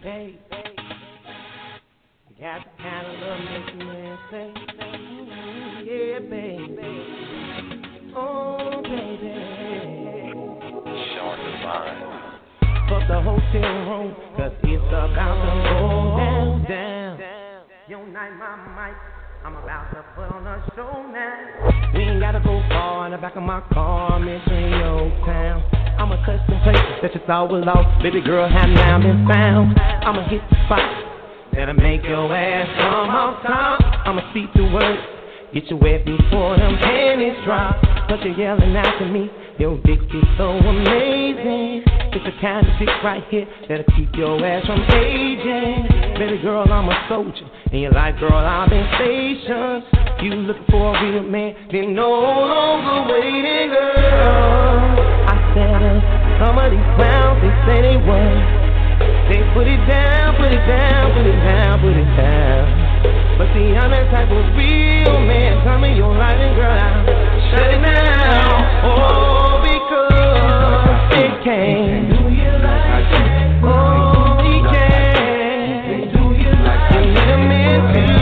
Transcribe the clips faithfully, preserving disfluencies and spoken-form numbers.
Hey, you got the kind of love makes a man say, ooh, yeah, baby. Oh, baby. Short divine. Fuck the hotel room, cause it's about to go down, down. Yo, night, my mic, I'm about to put on a show now. We ain't gotta go far in the back of my car, I'm entering your town. I'ma touch some places that you thought were lost. Baby girl, have now been found. I'ma hit the spot that'll make your ass come off top. I'ma speak the words, get you wet before them panties drop. Cause you're yelling out to me, your dick is so amazing. It's the kind of dick right here that'll keep your ass from aging. Baby girl, I'm a soldier, and you're like, girl, I've been stationed. You looking for a real man, then no longer waiting, girl. I said, uh, some of these clowns, they say they won. They put it down, put it down, put it down, put it down. But see, I'm that type of real man. Tell me your life and girl, I'll shut it down. Oh, because it can. Do you like that? Oh, he can. Do you like that? You need a man too.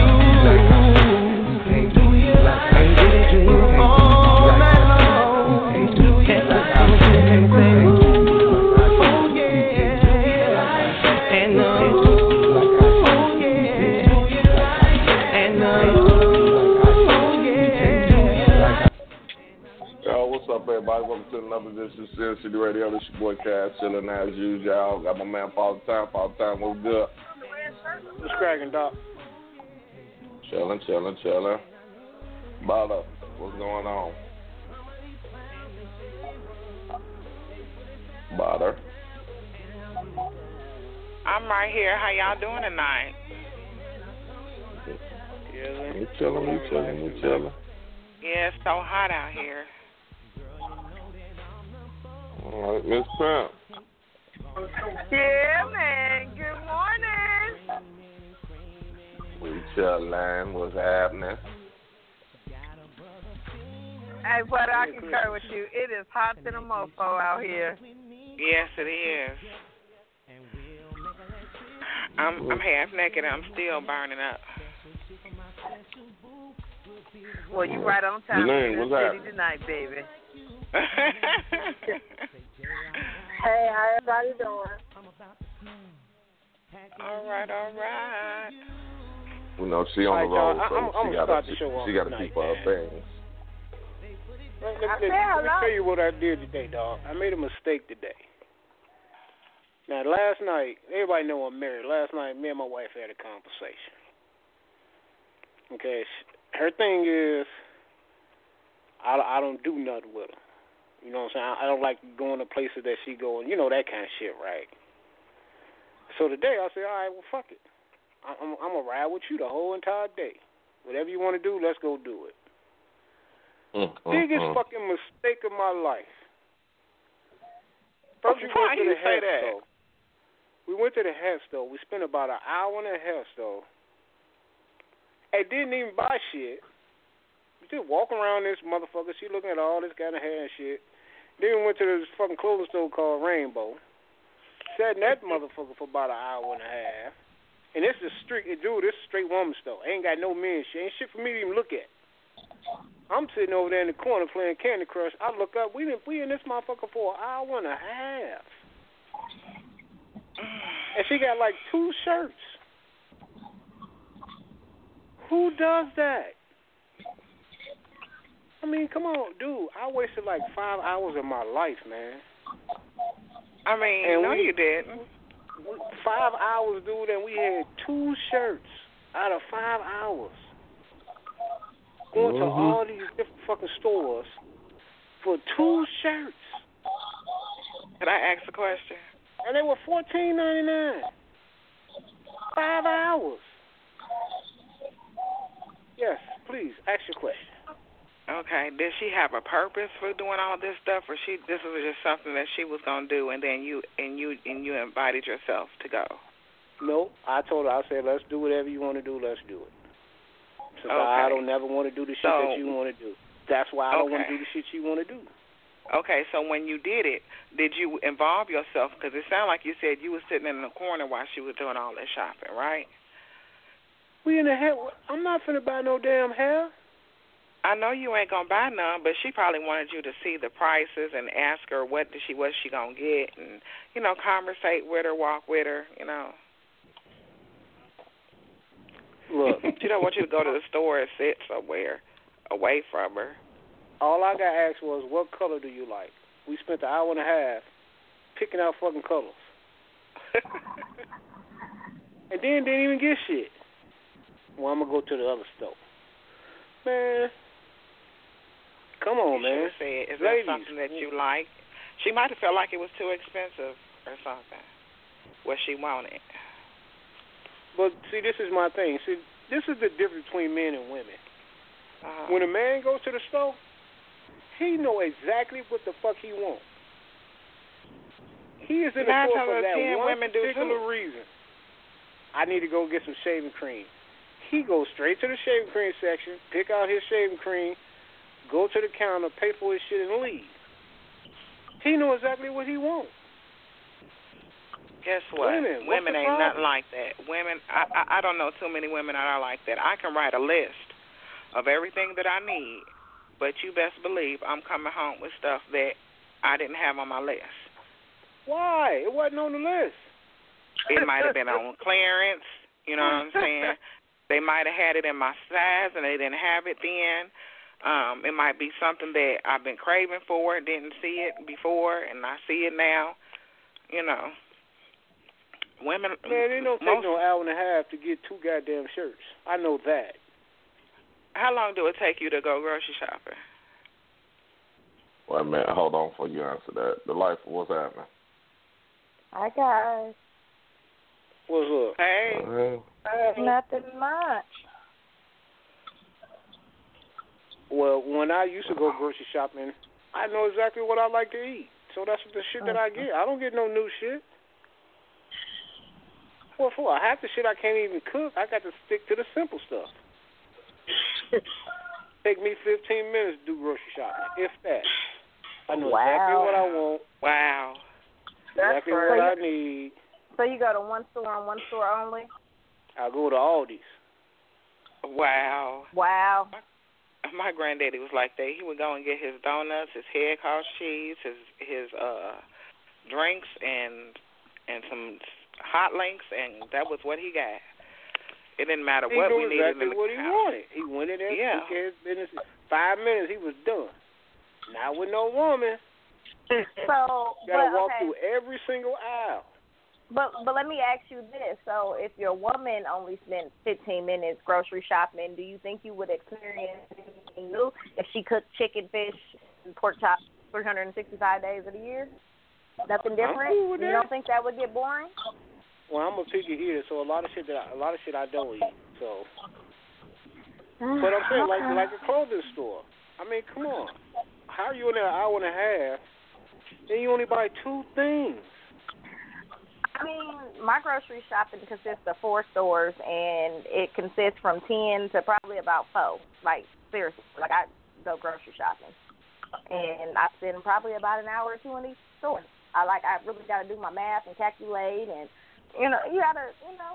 Do you like that? And get it to you all night long. Do you like that? And say, oh yeah. And uh, oh yeah. And uh, oh yeah. Yo, what's up, everybody? Welcome to another edition of Sin City Radio. This your boy Cass, chilling as usual. Got my man Father Time. Father Time, what's good? What's cracking, Doc? Chilling, chilling, chilling. Bada, what's going on? Bada. I'm right here. How y'all doing tonight? Yeah, We chilling, we chilling, we chilling. Yeah, it's so hot out here. All right, Miss Pimp. Yeah, man. Good morning. We chilling. What's happening? Hey, but I concur with you. It is hot to the mofo out here. Yes, it is. I'm I'm half naked. I'm still burning up. Well, you right on time. Elaine, in the what's city happening? tonight, baby. Hey, how everybody doing? all right, all right. You know, she on the All road, right, so y'all, I'm- I'm she gonna got start to the show off she got to tonight, keep her man. things. Let, let, I let, said let me hello. tell you what I did today, dog. I made a mistake today. Now, last night, everybody know I'm married. Last night, me and my wife had a conversation. Okay, sh- her thing is, I, I don't do nothing with her. You know what I'm saying? I, I don't like going to places that she going, you know, that kind of shit, right? So today, I said, all right, well, fuck it. I, I'm, I'm going to ride with you the whole entire day. Whatever you want to do, let's go do it. Mm, mm, Biggest mm. fucking mistake of my life. First, we Why went to you the say hair that? store. We went to the hair store. We spent about an hour in the hair store. And didn't even buy shit. We just walking around this motherfucker. She looking at all this kind of hair and shit. Then we went to this fucking clothing store called Rainbow. Sat in that motherfucker for about an hour and a half. And this is straight, dude, this is straight woman store. Ain't got no men shit. Ain't shit for me to even look at. I'm sitting over there in the corner playing Candy Crush. I look up. We didn't, we in this motherfucker for an hour and a half. And she got like two shirts. Who does that? I mean, come on, dude. I wasted like five hours of my life, man. I mean, And no, we- you didn't. Five hours, dude, and we had two shirts out of five hours. Going to Mhm. all these different fucking stores for two shirts. Can I ask a question? And they were fourteen ninety nine. Five hours. Yes, please, ask your question. Okay. Did she have a purpose for doing all this stuff, or she this was just something that she was gonna do, and then you and you and you invited yourself to go? No, I told her, I said, let's do whatever you want to do, let's do it. Since Okay. I don't never want to do the shit So- that you want to do. That's why I don't want Okay. to do the shit you want to do. Okay, so when you did it, did you involve yourself? Because it sounded like you said you were sitting in the corner while she was doing all that shopping, right? We in the hair. I'm not finna buy no damn hair. I know you ain't gonna buy none, but she probably wanted you to see the prices and ask her what did she what she gonna get, and you know, conversate with her, walk with her, you know. Look, she don't want you to go to the store and sit somewhere away from her. All I got asked was, what color do you like? We spent an hour and a half picking out fucking colors. And then didn't even get shit. Well, I'm going to go to the other store. Man, come on, you man. Said, is Ladies. that something that you like? She might have felt like it was too expensive or something, what she wanted. But, see, this is my thing. See, this is the difference between men and women. Uh-huh. When a man goes to the store, he know exactly what the fuck he wants. He is in the Nine store for times out of that ten one women do particular too. reason. I need to go get some shaving cream. He goes straight to the shaving cream section, pick out his shaving cream, go to the counter, pay for his shit, and leave. He know exactly what he wants. Guess what? Women, women ain't problem? nothing like that. Women, I, I I don't know too many women that are like that. I can write a list of everything that I need, but you best believe I'm coming home with stuff that I didn't have on my list. Why? It wasn't on the list. It might have been on clearance. You know what I'm saying? They might have had it in my size and they didn't have it then. Um, it might be something that I've been craving for, didn't see it before, and I see it now. You know. Women, Man, it don't take most, no hour and a half to get two goddamn shirts. I know that. How long do it take you to go grocery shopping? Wait a minute, hold on before you answer that. The life, what's happening? Hi, guys. What's up? Hey. Uh, Nothing much. Well, when I used to go grocery shopping, I know exactly what I like to eat. So that's the shit that I get. I don't get no new shit. What for? Half the shit I can't even cook. I got to stick to the simple stuff. Take me fifteen minutes to do grocery shopping, if that. I know Wow. exactly what I want, Wow. That's exactly great. what I need. So you go to one store and one store only? I go to Aldi's. Wow. Wow. My granddaddy was like that. He would go and get his donuts, his head cost cheese, his his uh drinks, and and some hot links, and that was what he got. It didn't matter He what knew we needed exactly in the what he house. wanted. He went in there, Yeah. took care of his business. Five minutes, he was done. Not with no woman. So, You gotta but, walk okay. through every single aisle. But but let me ask you this: so if your woman only spent fifteen minutes grocery shopping, do you think you would experience anything new if she cooked chicken, fish, and pork chops three hundred sixty-five days of the year? Nothing different. cool with You that. don't think that would get boring? Well, I'm a picky eater, so a lot of shit that I, a lot of shit I don't eat. So, but I'm saying like Okay. like a clothing store. I mean, come on. How are you in there an hour and a half, and you only buy two things? I mean, my grocery shopping consists of four stores, and it consists from ten to probably about four. Like, seriously, like I go grocery shopping, and I spend probably about an hour or two in each store. I like, I really got to do my math and calculate, and you know, you got to, you know.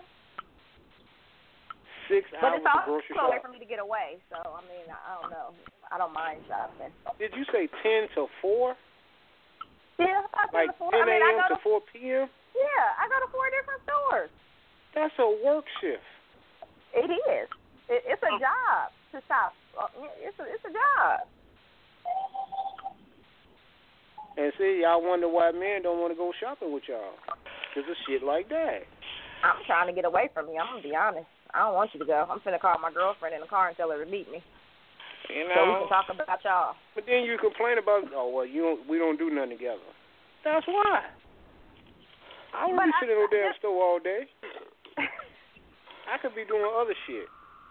Six But hours it's of also grocery a way shop. for me to get away. So I mean, I don't know. I don't mind shopping. Did you say ten to four? Yeah, I go Like to four. ten I mean, I a.m. go to four p.m.? Yeah, I go to four different stores. That's a work shift. It is. It, it's a job to shop. Uh, It's a it's a job. And see, y'all wonder why men don't want to go shopping with y'all. Because of shit like that. I'm trying to get away from you. I'm gonna be honest. I don't want you to go. I'm finna call my girlfriend in the car and tell her to meet me, You so we know. can talk about y'all. But then you complain about, oh well, you don't, we don't do nothing together. That's why. I don't But be I- sitting in no damn I- store all day. I could be doing other shit.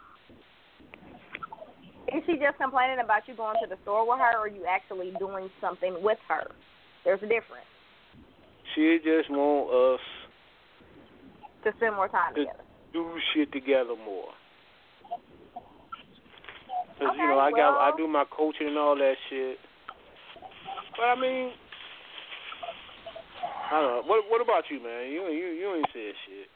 Is she just complaining about you going to the store with her, or are you actually doing something with her? There's a difference. She just want us To spend more time to together. do shit together more. Cause Okay, you know I got well- I do my coaching and all that shit. But I mean, I don't know. What What about you, man? You you you ain't said shit.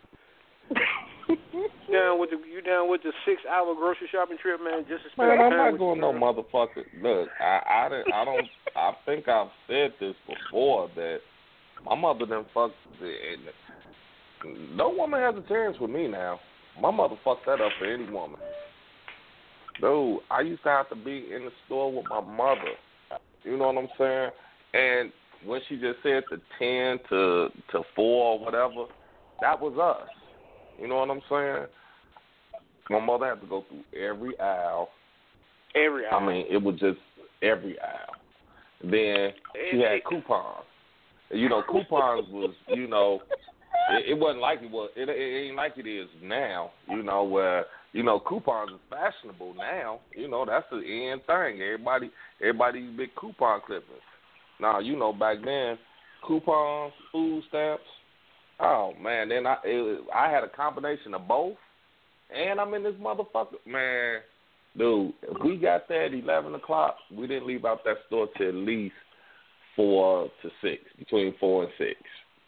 down with the you down with the six hour grocery shopping trip, man? Just to spend Man, I'm time not with going you, no motherfucker. Look, I I didn't. I don't. I think I've said this before that my mother done fucked. And no woman has a chance with me now. My mother fucked that up for any woman. Dude, I used to have to be in the store with my mother. You know what I'm saying? And when she just said the ten to to four or whatever, that was us. You know what I'm saying? My mother had to go through every aisle. Every aisle. I mean, it was just every aisle. Then she had coupons. You know, coupons was, you know, it, it wasn't like it was. It, it ain't like it is now. You know, where you know coupons is fashionable now. You know, that's the end thing. Everybody, everybody use big coupon clippings. Now, you know, back then, coupons, food stamps. Oh man, then I it, I had a combination of both, and I'm in this motherfucker. Man, dude, if we got there at eleven o'clock, we didn't leave out that store till at least four to six, between four and six.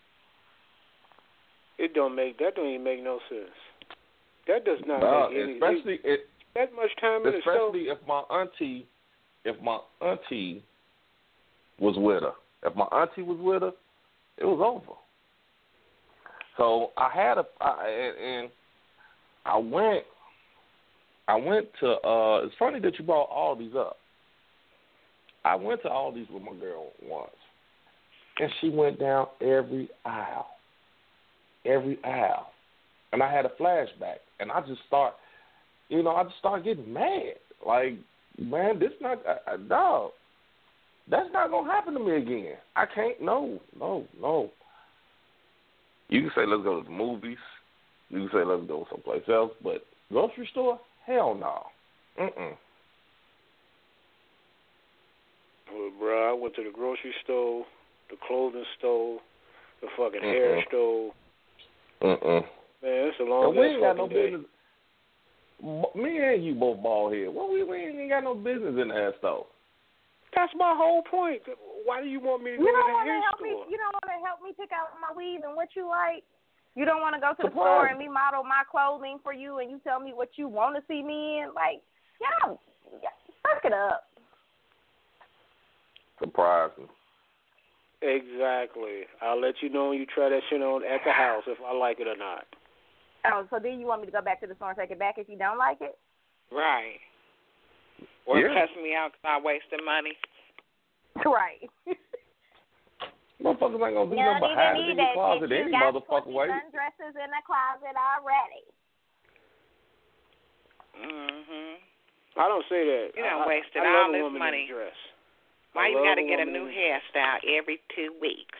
It don't make that don't even make no sense. That does not No, make any especially it, it, that much time in the store. especially if my auntie, if my auntie was with her. If my auntie was with her, it was over. So I had a, I, and I went, I went to. Uh, it's funny that you brought all these up. I went to all these with my girl once, and she went down every aisle, every aisle, and I had a flashback, and I just start, you know, I just started getting mad. Like, man, this not, uh, dog. That's not gonna happen to me again. I can't. No, no, no. You can say let's go to the movies. You can say let's go someplace else. But grocery store, hell no. Mm-mm. Well, bro, I went to the grocery store, the clothing store, the fucking Mm-mm. hair store. Mm-mm. Man, it's a long and we ain't got fucking no day. business. Me and you both bald head. Well, we, we ain't got no business in the hair store. That's my whole point. Why do you want me to go You to don't the want to hair help store? me. You don't want to help me pick out my weave and what you like. You don't want to go to the Surprise. store and me model my clothing for you, and you tell me what you want to see me in. Like, yeah, yeah, suck it up. Surprising. Exactly. I'll let you know when you try that shit on at the house if I like it or not. Oh, so then you want me to go back to the store and take it back if you don't like it? Right. Or Yeah. cuss me out because I wasted money. Right. Motherfuckers ain't gonna do You nothing don't but hide even it in need your that closet shit. You any got motherfucking twenty way. sundresses in the closet already. Mhm. I don't say that. You done I, wasted I, I all love a this woman money. in a dress. Why I you love got to a get a woman new in- hairstyle every two weeks?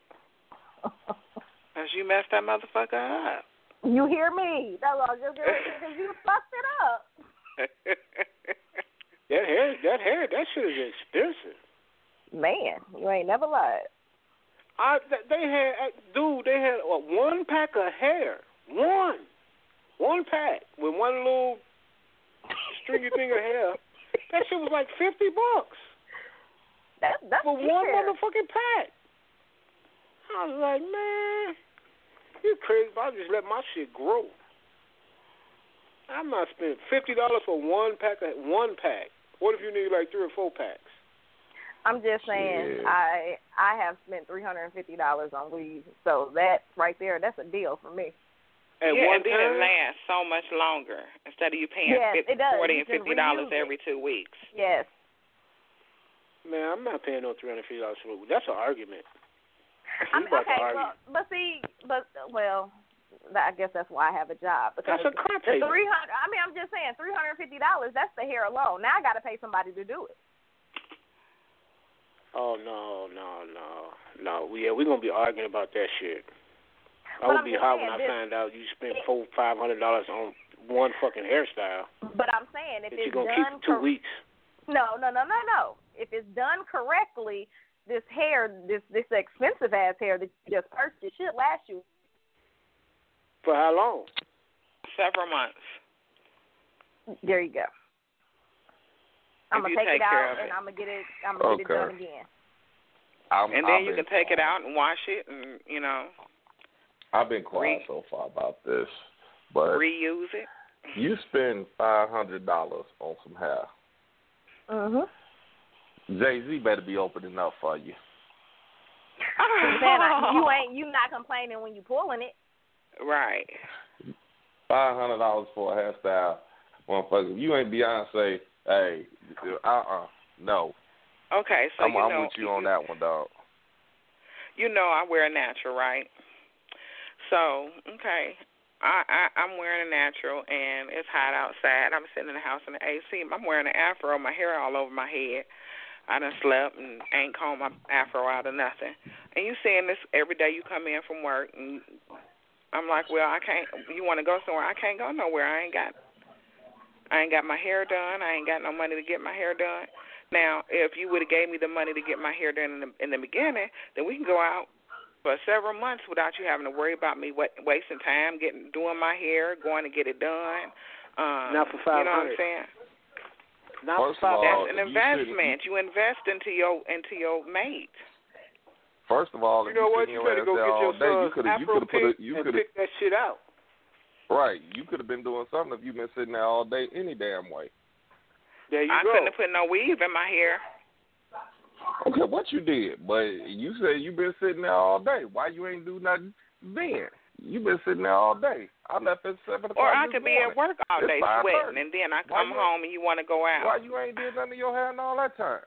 Because you messed that motherfucker up. You hear me? That's all. Just because you fucked it up. That hair, that hair, that shit is expensive. Man, you ain't never lied. I they had, dude, they had uh, one pack of hair, one, one pack with one little stringy thing of hair. That shit was like fifty bucks That, that's for cheap one hair. motherfucking pack. I was like, man, you crazy? I'll just let my shit grow. I'm not spending fifty dollars for one pack of one pack. What if you need like three or four packs? I'm just saying, Yeah. I I have spent three hundred and fifty dollars on weed, so that right there, that's a deal for me. At yeah, one and then time, it lasts so much longer instead of you paying Yes, fifty, it does. forty You and can fifty dollars reuse it. every two weeks. Yes. man, I'm not paying no three hundred fifty dollars for it. That's an argument. I'm, You about to okay, argue. well, but see, but well, I guess that's why I have a job. Because That's a car the payment. three hundred. I mean, I'm just saying, three hundred and fifty dollars. That's the hair alone. Now I got to pay somebody to do it. Oh no, no, no, no. Yeah, we're gonna be arguing about that shit. I But would I'm be just hot saying when I this- find out you spent four, five hundred dollars on one fucking hairstyle But I'm saying, if that it's you're gonna keep done for two cor- weeks. no, no, no, no, no. If it's done correctly, this hair, this this expensive ass hair that you just purchased, should last you. For how long? Several months. There you go. I'm If gonna you take take it care out of and it. I'm gonna get it. I'm gonna get it Okay. done again. I'm, and then I've you been, can take it out and wash it, and you know. I've been quiet Re- so far about this, but reuse it. You spend five hundred dollars on some hair. Mhm. Jay Z better be opening up for you. Then I, you ain't you not complaining when you pulling it. Right. Five hundred dollars for a hairstyle, motherfucker. If you ain't Beyonce, hey, uh uh no. Okay, so I'm, you I'm know, with you on that one, dog. You know, I wear a natural, right? So, okay, I, I I'm wearing a natural, and it's hot outside. I'm sitting in the house in the A C. I'm wearing an afro, my hair all over my head. I done slept and ain't combed my afro out or nothing. And you seeing this every day you come in from work, and I'm like, well, I can't. You want to go somewhere? I can't go nowhere. I ain't got. I ain't got my hair done. I ain't got no money to get my hair done. Now, if you would have gave me the money to get my hair done in the, in the beginning, then we can go out for several months without you having to worry about me wa- wasting time getting doing my hair, going to get it done. Um, Not for five hundred. You know what I'm saying? Not First for of all, That's an you investment. You invest into your into your mate. First of all, You if know you what? sit You your better ass go there get all your day, you son's could have you Afro could have put pick a, you and could have pick that shit out. right. You could have been doing something if you've been sitting there all day any damn way. There you I go. couldn't have put no weave in my hair. Okay, what you did, but you said you been sitting there all day. Why you ain't do nothing then? You been sitting there all day. I left at seven o'clock. Or I this could be morning. at work all It's day five sweating, thirty. and then I Why come you- home and you want to go out. Why you ain't did nothing to your hair in all that time?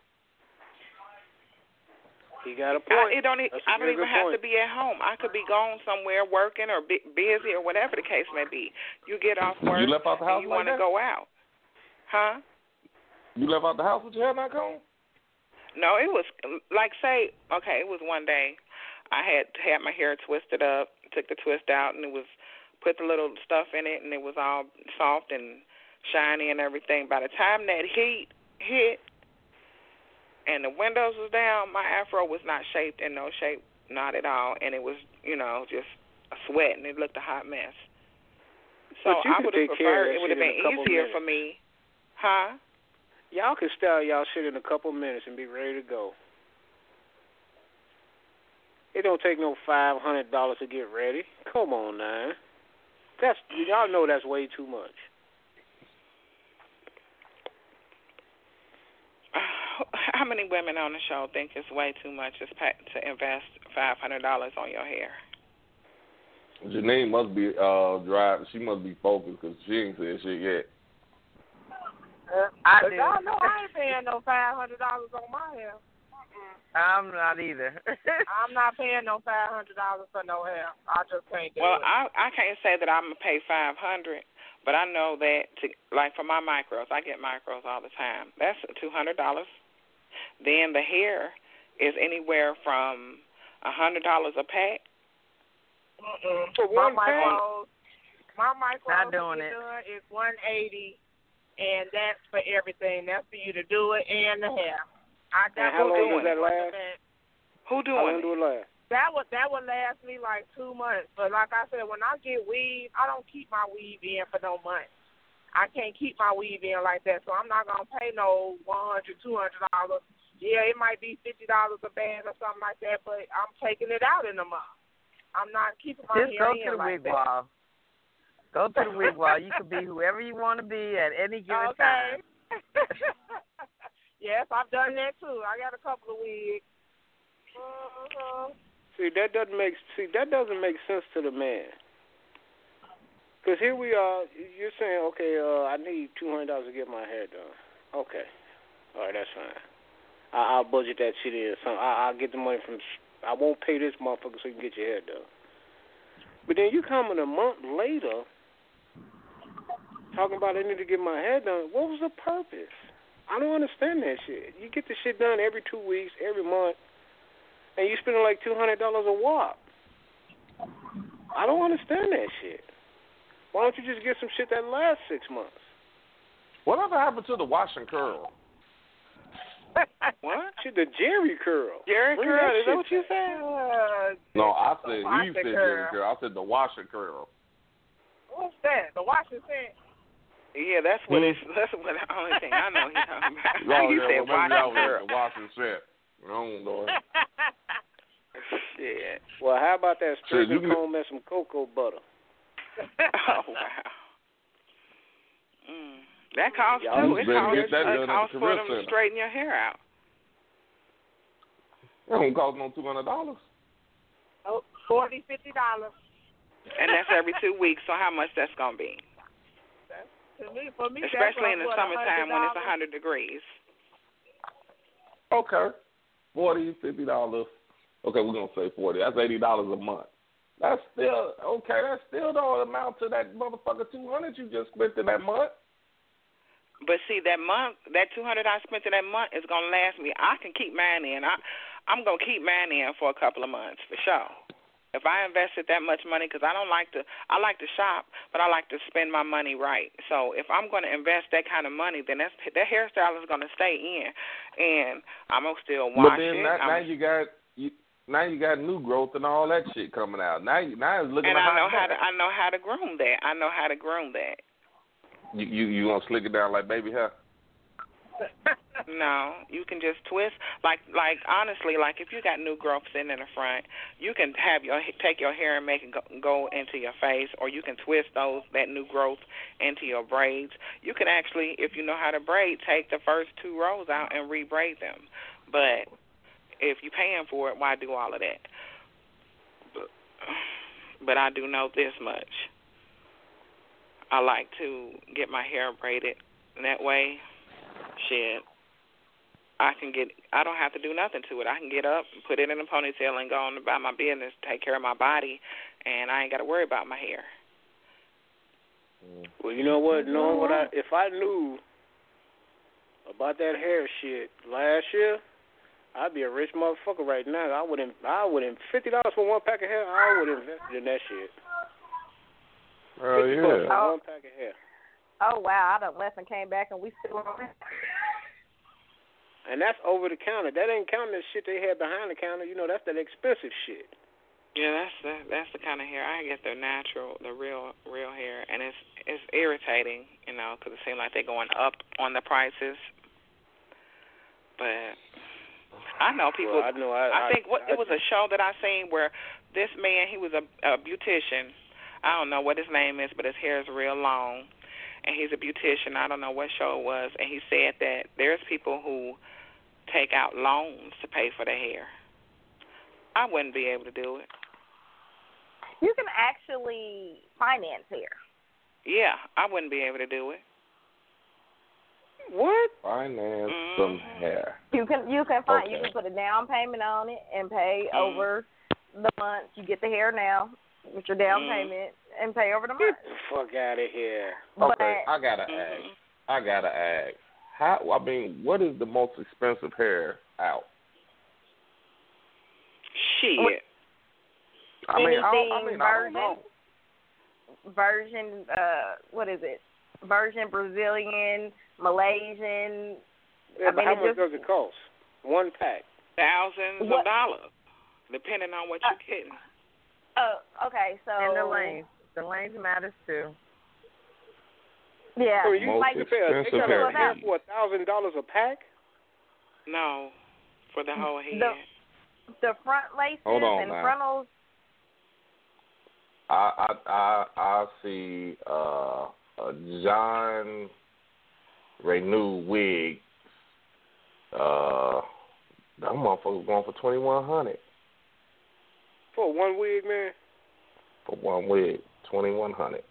He got a I, point. it don't. e- That's a I don't very even good have point. to be at home. I could be gone somewhere working or be, busy or whatever the case may be. You get off work You left out the house and you like want to that? go out, huh? You left out the house with your hair not combed? No, it was like say okay. It was one day I had had my hair twisted up, took the twist out, and it was put the little stuff in it, and it was all soft and shiny and everything. By the time that heat hit and the windows was down, my afro was not shaped in no shape, not at all, and it was, you know, just a sweat, and it looked a hot mess. So But you I could would have take care of preferred that it would have shit in been a couple easier minutes. for me, huh? Y'all can style y'all shit in a couple minutes and be ready to go. It don't take no five hundred dollars to get ready. Come on now. That's y'all know that's way too much. How many women on the show think it's way too much to invest five hundred dollars on your hair? Janine must be uh driving. She must be focused because she ain't said shit yet. I do. Y'all know I ain't paying no five hundred dollars on my hair. I'm not either. I'm not paying no five hundred dollars for no hair. I just can't do well, it. Well, I I can't say that I'm gonna pay five hundred, but I know that to like for my micros, I get micros all the time. That's two hundred dollars. Then the hair is anywhere from a hundred dollars a pack. Mm-mm. For my one pack? micros, my micros Not doing to get it. done is one eighty, and that's for everything. That's for you to do it and the hair. I And got how to long do does it. that last? Who How doing long it? do it last? That would that would last me like two months. But like I said, when I get weave, I don't keep my weave in for no months. I can't keep my weave in like that, so I'm not gonna pay no one hundred, two hundred dollars. Yeah, it might be fifty dollars a bag or something like that, but I'm taking it out in a month. I'm not keeping my Just hair go in to the like wig that. wall. Go to the wig wall. You can be whoever you want to be at any given Okay. time. Yes, I've done that too. I got a couple of wigs. Uh-huh. See, that doesn't make see that doesn't make sense to the man. Because here we are, you're saying, okay, uh, I need two hundred dollars to get my hair done. Okay, all right, that's fine. I, I'll budget that shit in. Some, I, I'll get the money from. I won't pay this motherfucker so you can get your hair done. But then you come in a month later, talking about I need to get my hair done. What was the purpose? I don't understand that shit. You get the shit done every two weeks, every month, and you spending like two hundred dollars a wop. I don't understand that shit. Why don't you just get some shit that lasts six months? Whatever happened to the wash and curl? What? Shit, the Jerry curl. Jerry Bring curl? that Is that shit what you back. said? Uh, No, I said wash you and said curl. Jerry curl. I said the wash and curl. What's that? The Washington? Yeah, that's what it's. That's what the only thing I know he's talking about. Oh, he yeah, said well, maybe wash I and was curl. the wash and shit. Oh, Lord. Shit. Well, how about that Shit, you straight can- comb and some cocoa butter? Oh, wow. Mm. That costs, Y'all too. It better costs, get that done it at the costs for career them to center. straighten your hair out. That don't cost no two hundred dollars. Oh, forty, fifty dollars. And that's every two weeks, so how much that's going to be? To me, for me, Especially that's in the what, summertime when it's one one hundred degrees. Okay. Forty, fifty dollars. Okay, we're gonna say forty. That's eighty dollars a month. That's still okay. That still don't amount to that motherfucker two hundred you just spent in that month. But see, that month, that two hundred I spent in that month is gonna last me. I can keep mine in. I, I'm gonna keep mine in for a couple of months for sure. If I invested that much money, because I don't like to, I like to shop, but I like to spend my money right. So if I'm going to invest that kind of money, then that's, that hairstyle is going to stay in, and I'm gonna still wash but then it. Now, now I'm, you got you, now you got new growth and all that shit coming out. Now you now it's looking. and a I know hot how to, mess. I know how to groom that. I know how to groom that. You you you gonna slick it down like baby hair? No, you can just twist like like honestly, like if you got new growth sitting in the front, you can have your take your hair and make it go, go into your face, or you can twist those that new growth into your braids. You can actually, if you know how to braid, take the first two rows out and re-braid them. But if you're paying for it, why do all of that? But, but I do know this much. I like to get my hair braided that way. Shit, I can get. I don't have to do nothing to it. I can get up, put it in a ponytail, and go on about my business, take care of my body, and I ain't got to worry about my hair. Well, you know what? Knowing what I, if I knew about that hair shit last year, I'd be a rich motherfucker right now. I wouldn't. I wouldn't. Fifty dollars for one pack of hair. I would have invested in that shit. Oh Fifty bucks yeah. for one pack of hair. Oh wow, I done left and came back and we still on it. And that's over the counter. That ain't counting the shit they had behind the counter. You know, that's that expensive shit. Yeah, that's the that's the kind of hair I get. The natural, the real real hair, and it's it's irritating, you know, because it seems like they're going up on the prices. But I know people. Well, I know. I, I think what I, it was a show that I seen where this man, he was a, a beautician. I don't know what his name is, but his hair is real long, and he's a beautician. I don't know what show it was, and he said that there's people who take out loans to pay for their hair. I wouldn't be able to do it. You can actually finance hair. Yeah, I wouldn't be able to do it. What? Finance Mm. some hair. You can you can find Okay. you can put a down payment on it and pay Mm. over the months. You get the hair now with your down Mm. payment and pay over the Get month. the fuck out of here. But Okay, I gotta Mhm. ask. I gotta ask. How? I mean, what is the most expensive hair out? Shit. I mean, I, don't, I anything mean, I don't virgin, know. virgin, uh, what is it? Virgin, Brazilian, Malaysian. Yeah, I but mean, how it much just- does it cost? One pack. Thousands What- of dollars, depending on what Uh, you're getting. Oh, okay. So And the length. The length matters too. yeah, So you Most like you pay a, they expensive got hair. a hair for a thousand dollars a pack? No, for the whole head. The- the front laces Hold on and now. frontals. I I I I see uh, a John Renew wig. Uh, that motherfucker's going for twenty one hundred For one wig, man? for one wig. Twenty one hundred.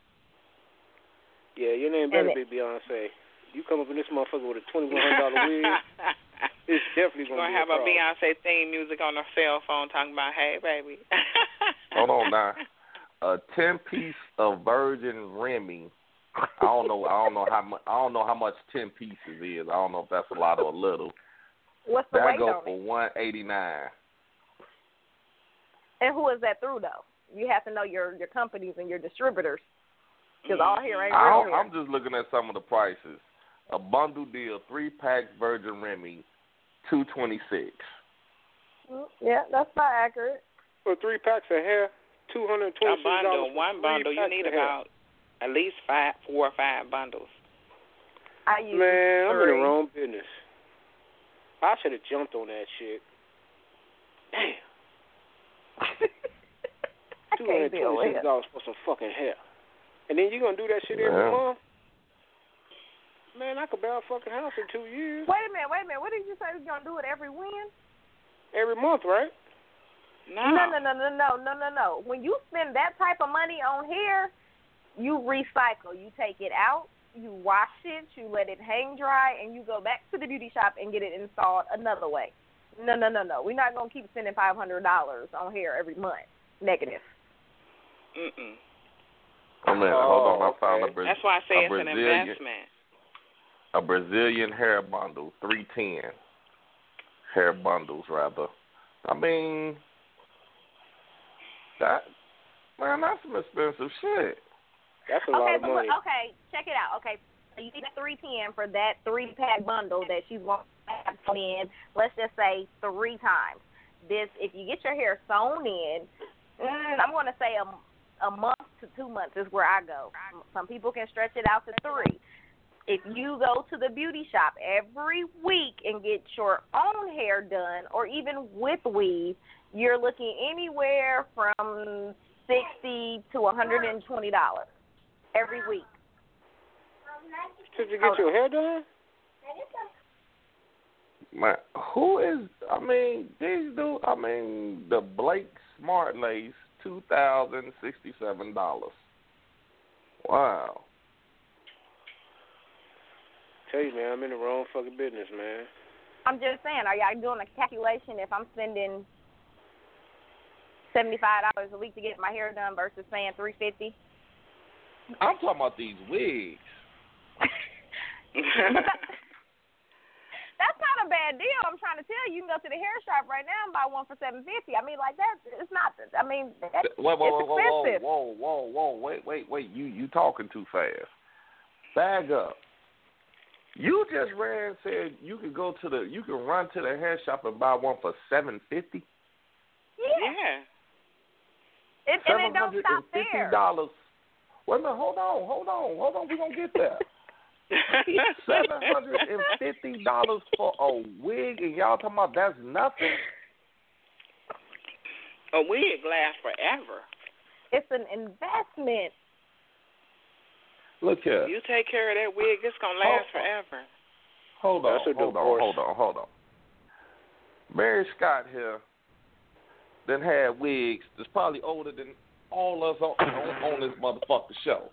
Yeah, your name better And be Beyonce. You come up in this motherfucker with a twenty one hundred dollar wig, it's definitely You're gonna gonna be have a a fraud. Beyonce theme music on her cell phone talking about, "Hey, baby." Hold on now. A ten piece of Virgin Remy. I don't know. I don't know how much. I don't know how much ten pieces is. I don't know if that's a lot or a little. What's the That weight go on for it? one eighty nine. And who is that through though? You have to know your your companies and your distributors because all hair ain't I real don't, hair. I'm just looking at some of the prices. A bundle deal, three packs Virgin Remy, two twenty six. Mm, Yeah, that's not accurate. For three packs of hair, two hundred A twenty six dollars. bundle, one bundle, you need about at least five, four or five bundles. I use Man, I'm in three. the wrong business. I should have jumped on that shit. Damn. Two hundred twenty-six dollars for some fucking hair, and then you gonna do that shit every yeah. month? Man, I could buy a fucking house in two years. Wait a minute, wait a minute. What did you say? You're gonna do it every when? Every month, right? No. No, no, no, no, no, no, no, no. When you spend that type of money on hair, you recycle. You take it out, you wash it, you let it hang dry, and you go back to the beauty shop and get it installed another way. No, no, no, no. We're not gonna keep spending five hundred dollars on hair every month. Negative. Mm-mm. Oh man, hold on. I found a Bra- That's why I say a it's an Brazilian, investment. A Brazilian hair bundle, three ten. Hair bundles, rather. I mean, that man, that's some expensive shit. That's a Okay, lot of but money. look, okay, check it out. Okay, so you need a three ten for that three pack bundle that you want to have put in. Let's just say three times. This, if you get your hair sewn in, mm, I'm going to say a a month to two months is where I go. Some people can stretch it out to three. If you go to the beauty shop every week and get your own hair done, or even with weave, you're looking anywhere from sixty to one hundred and twenty dollars every week. Just to get your hair done? Man, who is? I mean, these dudes. I mean, the Blake Smart Lace, two thousand sixty-seven dollars. Wow. Tell you, man, I'm in the wrong fucking business, man. I'm just saying, are y'all doing a calculation if I'm spending seventy-five dollars a week to get my hair done versus paying three hundred fifty dollars? I'm talking about these wigs. That's not a bad deal. I'm trying to tell you, you can go to the hair shop right now and buy one for seven fifty. I mean, like that. It's not. I mean, that's, whoa, whoa, it's whoa, expensive. whoa, whoa, whoa, whoa, wait, wait, wait. You, you talking too fast. Bag up. You just ran and said you could go to the, you can run to the hair shop and buy one for seven fifty. Yeah. Yeah. It, and it don't stop there. dollars. Wait a minute. Hold on. Hold on. Hold on. We're gonna get there. Seven hundred and fifty dollars for a wig, and y'all talking about that's nothing. A wig lasts forever. It's an investment. Look here. You take care of that wig, it's gonna last hold, forever. Hold on. That's a hold on. divorce. Hold on. Hold on. Mary Scott here then had wigs that's probably older than all of us on, on, on this motherfucker show.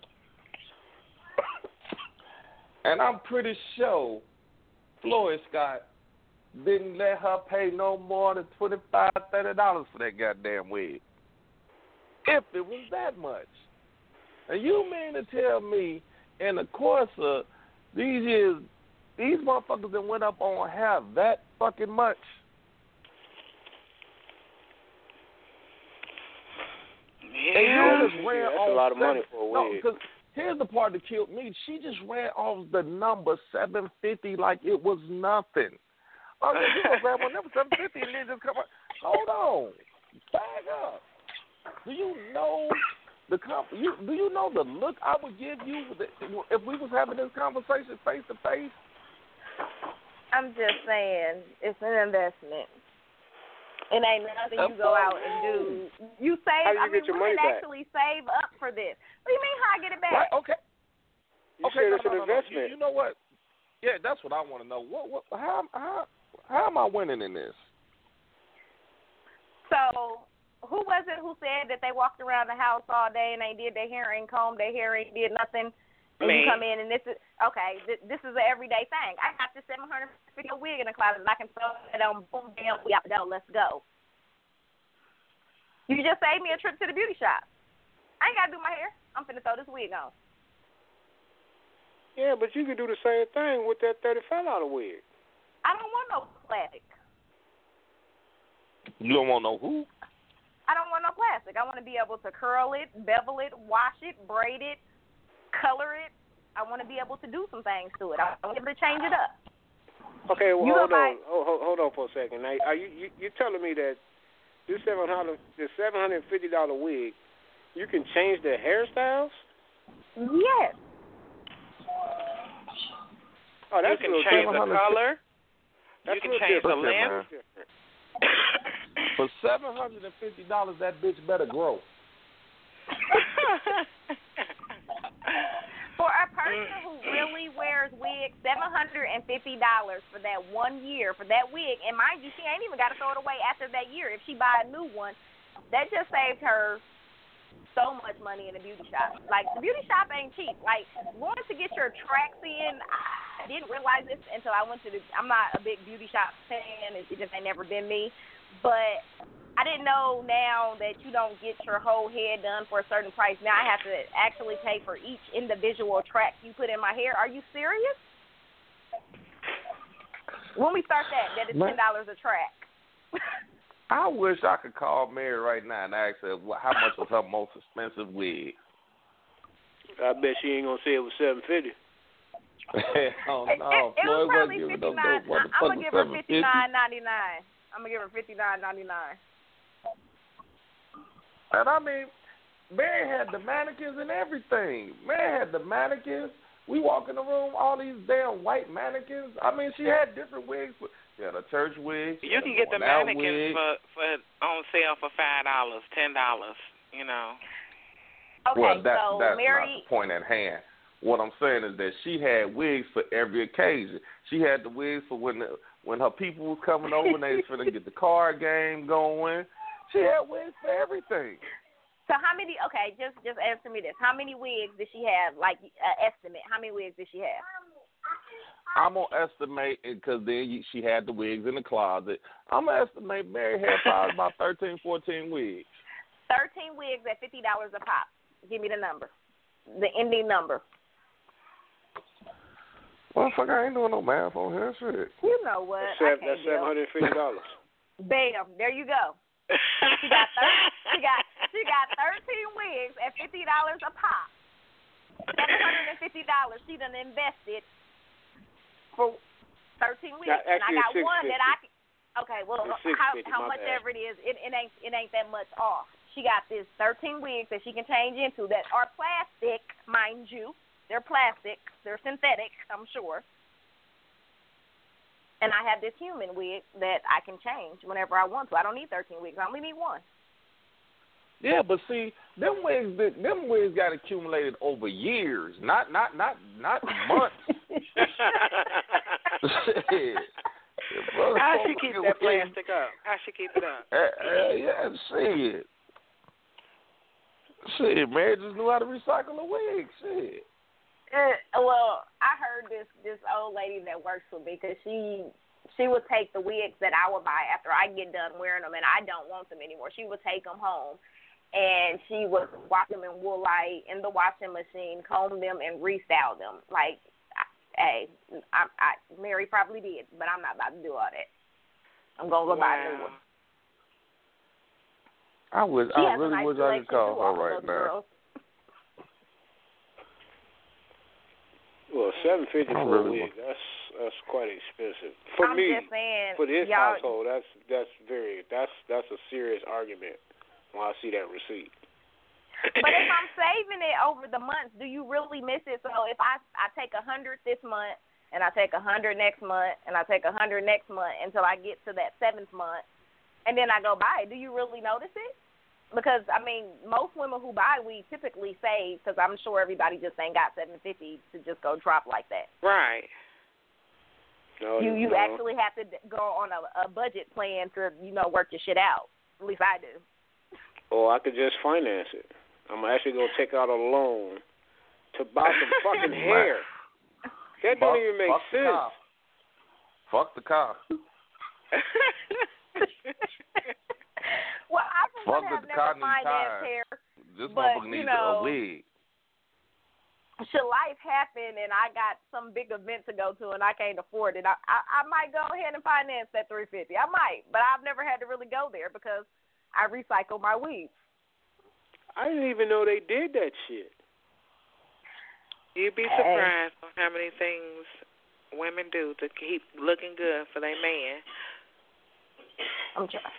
And I'm pretty sure Floyd Scott didn't let her pay no more than twenty-five dollars, thirty dollars for that goddamn wig. If it was that much. And you mean to tell me in the course of these years, these motherfuckers that went up on hair that fucking much? Yeah. And you just ran Yeah, that's off a lot of money seven, for a no, wig. because here's the part that killed me. She just ran off the number seven fifty like it was nothing. I mean, you gonna grab one number seven fifty and then just come out. Hold on, bag up. Do you know the comp- you, Do you know the look I would give you if we was having this conversation face to face? I'm just saying, it's an investment. It ain't nothing you go out and do. You save. How do you I mean, get your women money back? actually save up for this. What do you mean? How I get it back? Right, okay. You okay, said no, it's no, an no, no. investment. You, you know what? Yeah, that's what I want to know. What? What? How? How? How am I winning in this? So, who was it who said that they walked around the house all day and they did their hair and combed their hair and did nothing? And Me. you come in and this is okay. Th- this is an everyday thing. I got this seven hundred fifty wig in the closet and I can throw it on. Boom, damn, we out the door. Let's go. You just saved me a trip to the beauty shop. I ain't got to do my hair. I'm finna throw this wig on. Yeah, but you could do the same thing with that thirty-five dollars wig. I don't want no plastic. You don't want no who? I don't want no plastic. I want to be able to curl it, bevel it, wash it, braid it, color it. I want to be able to do some things to it. I want to be able to change it up. Okay, well, You hold go on. buy- Hold, hold, hold on for a second. Now, are you, you you're telling me that this seven hundred, this seven hundred fifty dollars wig, you can change the hairstyles? Yes. Oh, that's you can real change the cheap. color. That's you can real change the different. length. For seven hundred and fifty dollars, that bitch better grow. For a person who really wears wigs, seven hundred and fifty dollars for that one year for that wig, and mind you, she ain't even got to throw it away after that year. If she buy a new one, that just saved her so much money in the beauty shop. Like, the beauty shop ain't cheap. Like, going to get your tracks in, I didn't realize this until I went to the, I'm not a big beauty shop fan. It just ain't never been me. But I didn't know now that you don't get your whole head done for a certain price. Now I have to actually pay for each individual track you put in my hair. Are you serious? When we start that, that is ten dollars a track. I wish I could call Mary right now and ask her how much was her most expensive wig. I bet she ain't gonna say it was seven fifty. Oh It, no, it, it was Floyd probably wasn't fifty giving nine. no I'm gonna give her fifty nine ninety nine. I'm gonna give her fifty nine ninety nine. And I mean, Mary had the mannequins and everything. Mary had the mannequins. We walk in the room, all these damn white mannequins. I mean, she had different wigs. She had a church wig. You can get the mannequins for, for on sale for five dollars, ten dollars. You know. Okay, well, that's, so that's Mary. not the point at hand. What I'm saying is that she had wigs for every occasion. She had the wigs for when the, when her people was coming over and they was finna get the card game going. She had wigs for everything. So how many? Okay, just just answer me this: how many wigs did she have? Like uh, estimate, how many wigs did she have? I'm gonna estimate it because then you, she had the wigs in the closet. I'm gonna estimate Mary had probably about thirteen, fourteen wigs. Thirteen wigs at fifty dollars a pop. Give me the number, the ending number. Well, fuck, I ain't doing no math on here. Shit. You know what? That's, seven, I that's seven hundred and fifty dollars. Bam! There you go. She got thir- she got she got thirteen wigs at fifty dollars a pop. Seven hundred and fifty dollars. She done invested for thirteen wigs, Now, and I got actually, one that I. Can, okay, well, how how much bad. ever it is, it, it ain't it ain't that much off. She got this thirteen wigs that she can change into that are plastic, mind you. They're plastic. They're synthetic, I'm sure. And I have this human wig that I can change whenever I want to. I don't need thirteen wigs. I only need one. Yeah, but see, them wigs, them wigs got accumulated over years, not not not not months. How she keep that plastic up? How she keep it up? Uh, uh, yeah, shit. Shit, Mary just knew how to recycle a wig. Shit. Uh, well, I heard this this old lady that works with me because she she would take the wigs that I would buy after I get done wearing them and I don't want them anymore. She would take them home and she would wash them in Woolite in the washing machine, comb them and restyle them. Like, I, hey, I, I Mary probably did, but I'm not about to do all that. I'm gonna go wow. buy a new one. I wish She I has a really nice wish I could call collection, too, her all right those now. girls. Well, seven fifty I for really a wig. That's that's quite expensive for I'm me. just saying, For this y'all, household, that's that's very that's that's a serious argument when I see that receipt. But if I'm saving it over the months, do you really miss it? So if I I take a hundred this month, and I take a hundred next month, and I take a hundred next month until I get to that seventh month, and then I go buy it, do you really notice it? Because I mean, most women who buy weed typically save, because I'm sure everybody just ain't got seven fifty to just go drop like that. Right. No, You you no. actually have to go on a, a budget plan to you know work your shit out. At least I do. Or I could just finance it. I'm actually gonna take out a loan to buy some fucking hair. That don't Fuck- even make fuck the sense. car. Fuck the car. Well, I for Fuck one with have the car never needs financed tires. hair. This But, motherfucker you needs know, a wig. Should life happen and I got some big event to go to and I can't afford it, I, I I might go ahead and finance that three fifty. I might, but I've never had to really go there because I recycle my weeds. I didn't even know they did that shit. You'd be surprised on how many things women do to keep looking good for their man. I'm trying.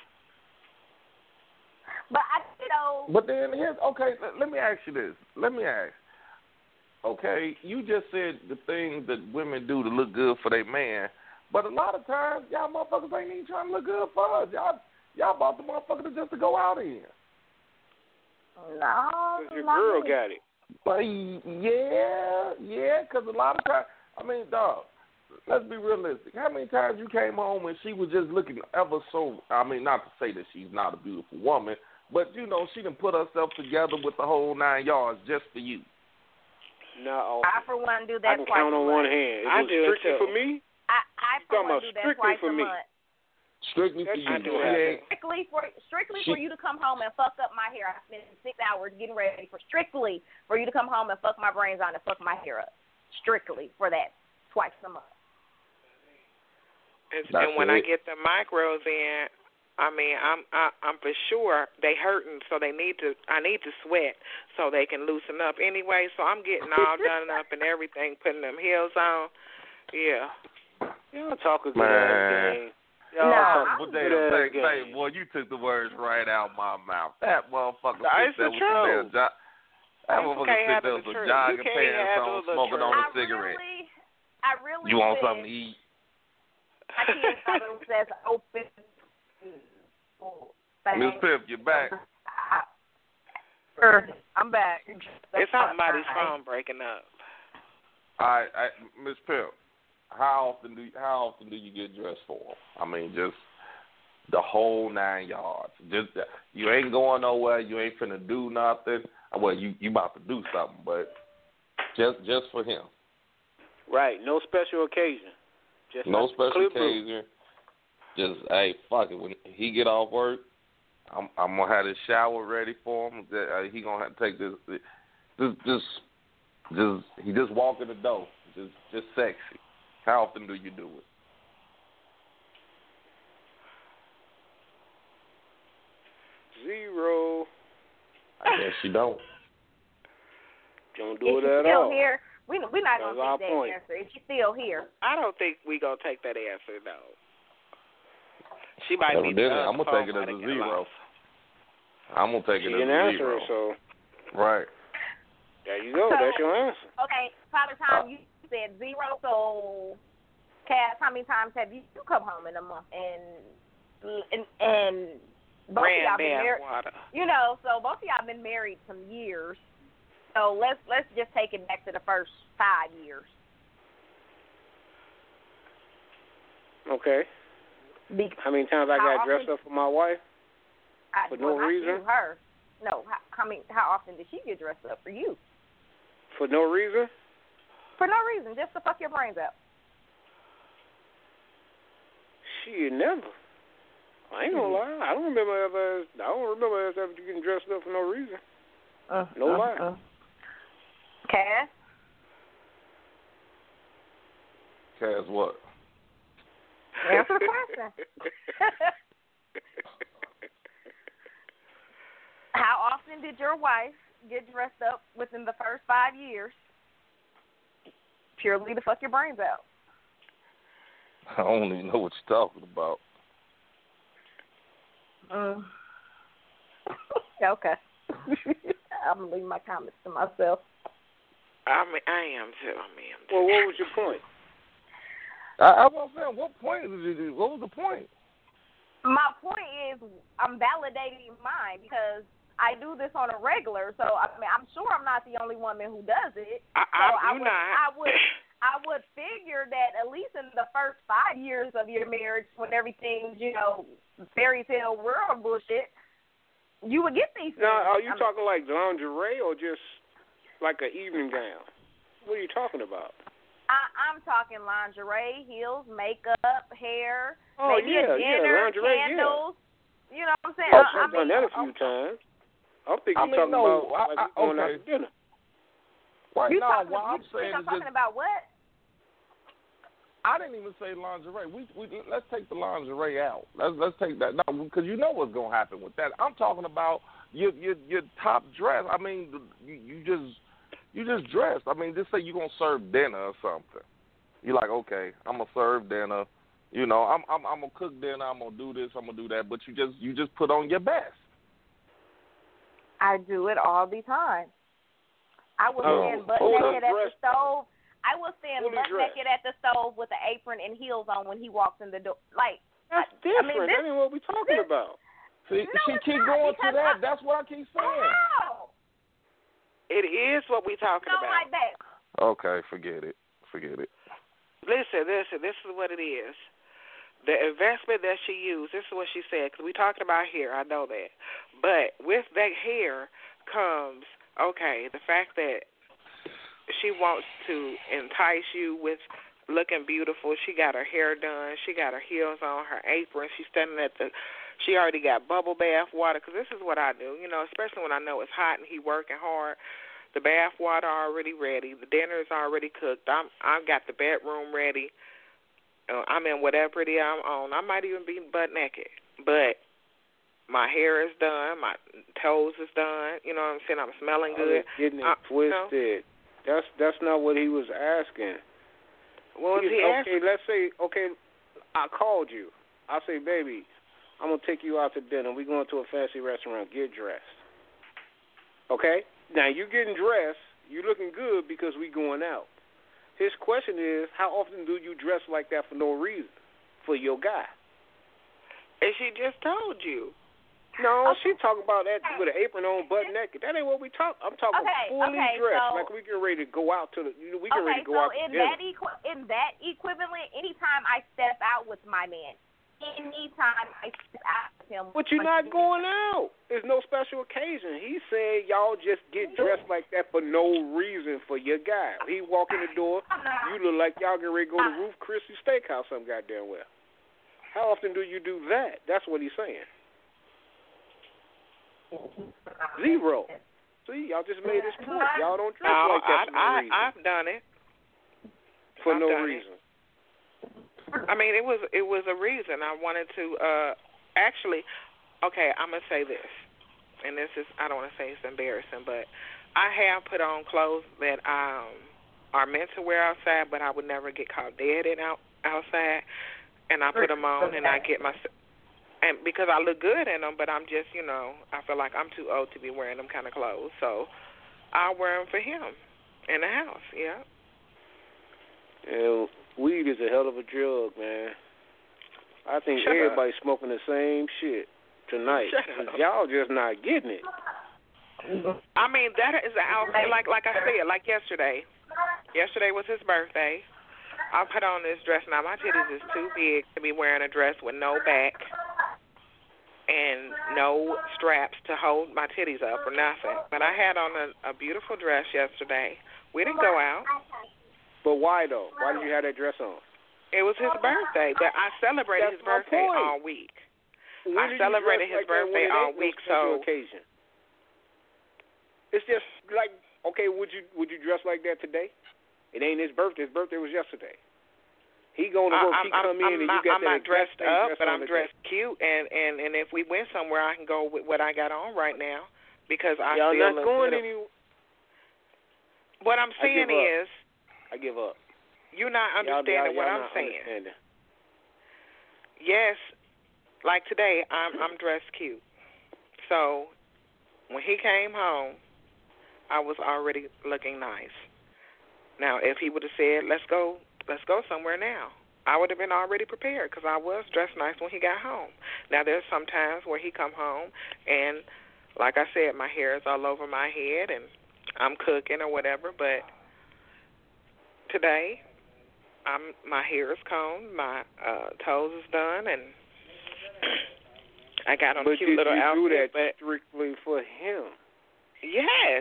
But I, you know. But then here's okay. Let, let me ask you this. Let me ask. Okay, you just said the things that women do to look good for their man, But a lot of times, y'all motherfuckers ain't even trying to look good for us. Y'all, y'all bought the motherfucker just to go out in. No, Cause your not girl me. got it. But yeah, yeah, because a lot of times, I mean, dog, let's be realistic. How many times you came home and she was just looking ever so, I mean, not to say that she's not a beautiful woman, but, you know, she done put herself together with the whole nine yards just for you. No. I, for one, do that I can twice count a on month. one hand. It I was do it strictly too. for me. I, I for Talking one, about do that strictly twice for a me. month. Strictly for That's you. I do She have ain't- Strictly for strictly She- for you to come home and fuck up my hair. I spent six hours getting ready for strictly for you to come home and fuck my brains out and fuck my hair up. Strictly for that twice a month. And, That's and when I it. get the micros in, I mean, I'm I, I'm for sure they hurting, so they need to. I need to sweat so they can loosen up anyway. So I'm getting all done up and everything, putting them heels on. Yeah. Y'all talk a good Man. ass game. Y'all No, talk I'm Well, a damn, good ass say, game. say, boy, you took the words right out my mouth. That motherfucker Nah, sit it's there the with some damn truth. jo- that You motherfucker can't sit handle there the with some truth. jogging You can't pants handle on, the smoking truth. on a I cigarette. really, I really You want wish something to eat? I can't have it was as open. Miss Pip, you back? I'm back. It's somebody's phone breaking up. All right, I, Miss Pip, how often do you, how often do you get dressed for 'em? I mean, just the whole nine yards. Just you ain't going nowhere. You ain't finna do nothing. Well, you you about to do something, but just just for him. Right. No special occasion. Just No like special Clip Blue. occasion. Just hey, fuck it. When he get off work, I'm I'm gonna have his shower ready for him. That, uh, he gonna have to take this, just just just he just walk in the door. Just just sexy. How often do you do it? Zero. I guess you don't. Don't do If it she's at still all. here, we we're not That's gonna our take that point. answer. If she's still here, I don't think we gonna take that answer though. She might be. Evidently, the I'm gonna phone take it as might a have got zero. lost. I'm gonna take She it as didn't a answer zero. it, so Right. there you go. So- That's your answer. okay. Father Time, you said zero. So, Cass, how many times have you come home in a month? And and and both of y'all been Granddad married. water. You know, so both of y'all been married some years. So let's let's just take it back to the first five years. Okay. Be- How many times I How got dressed often- up for my wife? I, For well, no not reason? You, her. No. How, how many? How often did she get dressed up for you? For no reason? For no reason, just to fuck your brains out. She never. I ain't gonna lie. I don't remember ever. I don't remember us ever getting dressed up for no reason. Uh, No uh, lie. Uh. Cass? Cass, what? Answer the question. How often did your wife get dressed up within the first five years purely to fuck your brains out? I don't even know what you're talking about. Um. Okay. I'm going to leave my comments to myself. I mean, I am too. I mean, Well, what was your point? I, I was saying, what point did you do? What was the point? My point is I'm validating mine because I do this on a regular, so I mean I'm sure I'm not the only woman who does it. I, So I, I you would not. I would I would figure that at least in the first five years of your marriage, when everything's, you know, fairy tale world bullshit, you would get these things. Now, are you I mean, talking like lingerie or just like an evening gown? What are you talking about? I, I'm talking lingerie, heels, makeup, hair, Oh, maybe yeah, a dinner, yeah, lingerie, candles. You know what I'm saying? Oh, I, I I've done mean, that a few okay. times. I'm thinking I mean, you're talking no, about I- like I- we going okay. out to dinner. Right You now, talking, what you I'm saying think I'm is talking just, about what? I didn't even say lingerie. We, we let's take the lingerie out. Let's let's take that no, because you know what's gonna happen with that. I'm talking about your your your top dress. I mean, you, you just you just dressed. I mean, just say you're gonna serve dinner or something. You're like, okay, I'm gonna serve dinner. You know, I'm I'm I'm gonna cook dinner. I'm gonna do this. I'm gonna do that. But you just you just put on your best. I do it all the time. I will Oh, stand butt hold naked up, at the dress- stove. I will stand Fully butt dressed. naked at the stove with an apron and heels on when he walks in the door. Like That's I, different. I mean, this, that ain't what we're talking this, about. See, No, she it's keep not, going to because that. I- That's what I keep saying. How? It is what we talking No, about. like that. Okay, forget it. Forget it. Listen, listen. This is what it is. The investment that she used. This is what she said. Because we talking about hair. I know that. But with that hair comes okay. The fact that she wants to entice you with looking beautiful. She got her hair done. She got her heels on, her apron. She's standing at the. She already got bubble bath water. Because this is what I do. You know, especially when I know it's hot and he working hard. The bath water already ready. The dinner is already cooked. I'm I've got the bedroom ready. Uh, I'm in whatever it is I'm on. I might even be butt naked, but my hair is done. My toes is done. You know what I'm saying? I'm smelling good. Getting it I, twisted. You know? That's that's not what he was asking. What was He- he okay, asking? let's say okay, I called you. I say, baby, I'm gonna take you out to dinner. We're going to a fancy restaurant. Get dressed. Okay? Now you getting dressed. You looking good because we going out. His question is, how often do you dress like that for no reason? For your guy. And she just told you. No, she talking about that with an apron on, butt naked. That ain't what we talk. I'm talking Okay, fully okay, dressed, so- like we getting ready to go out to the. You know, we getting Okay, ready to go so out to in dinner. that equi- in that equivalent, anytime I step out with my man, anytime I step out with him. But you're not going out. There's no special occasion. He said y'all just get dressed like that for no reason for your guy. He walk in the door, you look like y'all getting ready to go to Ruth Christie Steakhouse some goddamn well. How often do you do that? That's what he's saying. Zero. See, y'all just made his point. Y'all don't dress No, like that I, for no I, reason. I've done it. For I've no done it. reason. I mean, it was it was a reason. I wanted to uh, actually. Okay, I'm gonna say this, and this is I don't want to say it's embarrassing, but I have put on clothes that um are meant to wear outside, but I would never get caught dead in out outside, and I put them on, and I get my. And because I look good in them, but I'm just, you know, I feel like I'm too old to be wearing them kind of clothes. So I wear them for him in the house, yeah. And weed is a hell of a drug, man. I think Shut everybody's smoking the same shit tonight. Shut 'Cause up. y'all just not getting it. I mean, that is an outfit, like, like I said, like yesterday. Yesterday was his birthday. I put on this dress. Now, my titties is too big to be wearing a dress with no back and no straps to hold my titties up or nothing. But I had on a, a beautiful dress yesterday. We didn't go out. But why, though? Why did you have that dress on? It was his birthday, but I celebrated That's his my birthday point. all week. When I did you celebrated dress his like that birthday when it all ain't no week, special so occasion? It's just like, okay, would you would you dress like that today? It ain't his birthday. His birthday was yesterday. He going to work. I, he I'm, come I'm, in and I'm you got I'm that not dressed exact same up, dress but on I'm today. dressed cute, and, and, and if we went somewhere, I can go with what I got on right now because I Y'all still not look going good. any. What I'm I saying give up. is, I give up. you're not Y'all- understanding y'all, what y'all I'm not saying. Understanding. Yes, like today, I'm I'm dressed cute. So when he came home, I was already looking nice. Now, if he would have said, "Let's go, let's go somewhere now," I would have been already prepared because I was dressed nice when he got home. Now, there's some times where he come home and, like I said, my hair is all over my head and I'm cooking or whatever. But today, I'm my hair is combed, my uh, toes is done, and I got on But a cute did little you outfit. do that but strictly for him? yes.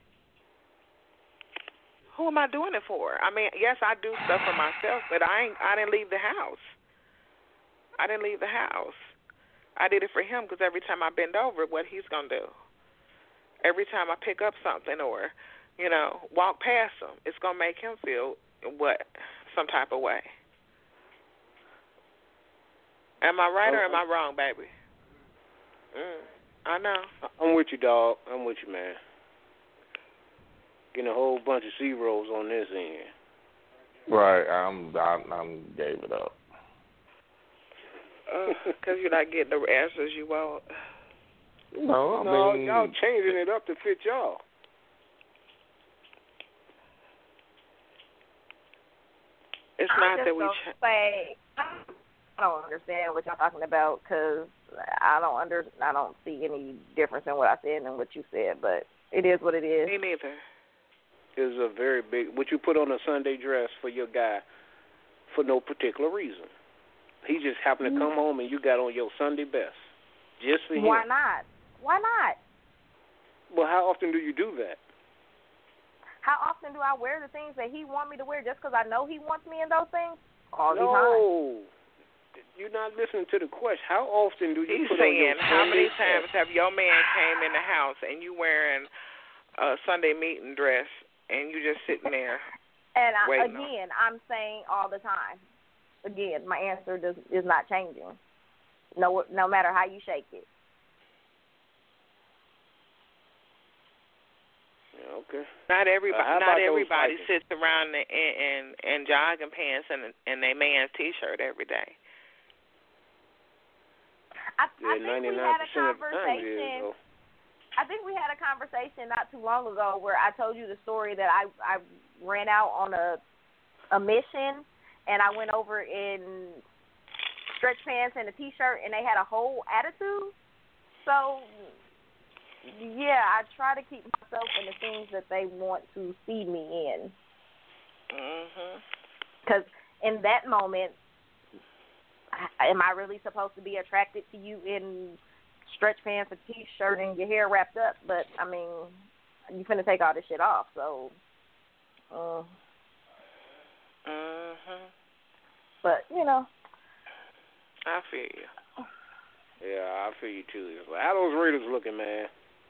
Who am I doing it for? I mean, yes, I do stuff for myself, but I ain't. I didn't leave the house. I didn't leave the house. I did it for him because every time I bend over, what he's gonna do? Every time I pick up something or, you know, walk past him, it's gonna make him feel what some type of way. Am I right or am I wrong, baby? Mm, I know. I'm with you, dog. I'm with you, man. Getting a whole bunch of zeros on this end. Right, I'm, I'm, I'm gave it up. Because you're not getting the answers you want. No, I no, mean, y'all changing it up to fit y'all. not just that we. gonna Ch- say, I don't understand what y'all talking about because I don't under I don't see any difference in what I said and what you said, but it is what it is. Me neither. Is a very big. What you put on a Sunday dress for your guy for no particular reason. He just happened to come home and you got on your Sunday best just for him. Why not? Why not? Well, how often do you do that? How often do I wear the things that he want me to wear just because I know he wants me in those things? All the no. time. No. You're not listening to the question. How often do you He's put on your saying, how many Sunday times best? have your man came in the house and you wearing a Sunday meeting dress and you just sitting there And I, waiting again, I'm saying all the time. Again, my answer does, is not changing. No, no matter how you shake it. Yeah, okay. Not everybody. Uh, how not about those everybody Vikings? sits around in, in in jogging pants and and they man's t-shirt every day. I, Yeah, I think we ninety-nine had a percent of the time it is, conversation. though. I think we had a conversation not too long ago where I told you the story that I I ran out on a a mission and I went over in stretch pants and a t-shirt and they had a whole attitude. So yeah, I try to keep myself in the things that they want to see me in. Mhm. Because in that moment, am I really supposed to be attracted to you in stretch pants, a t-shirt, and your hair wrapped up? But, I mean, you finna take all this shit off, so. Uh, Mhm. but, you know. I feel you. Yeah, I feel you too. How those Raiders looking, man?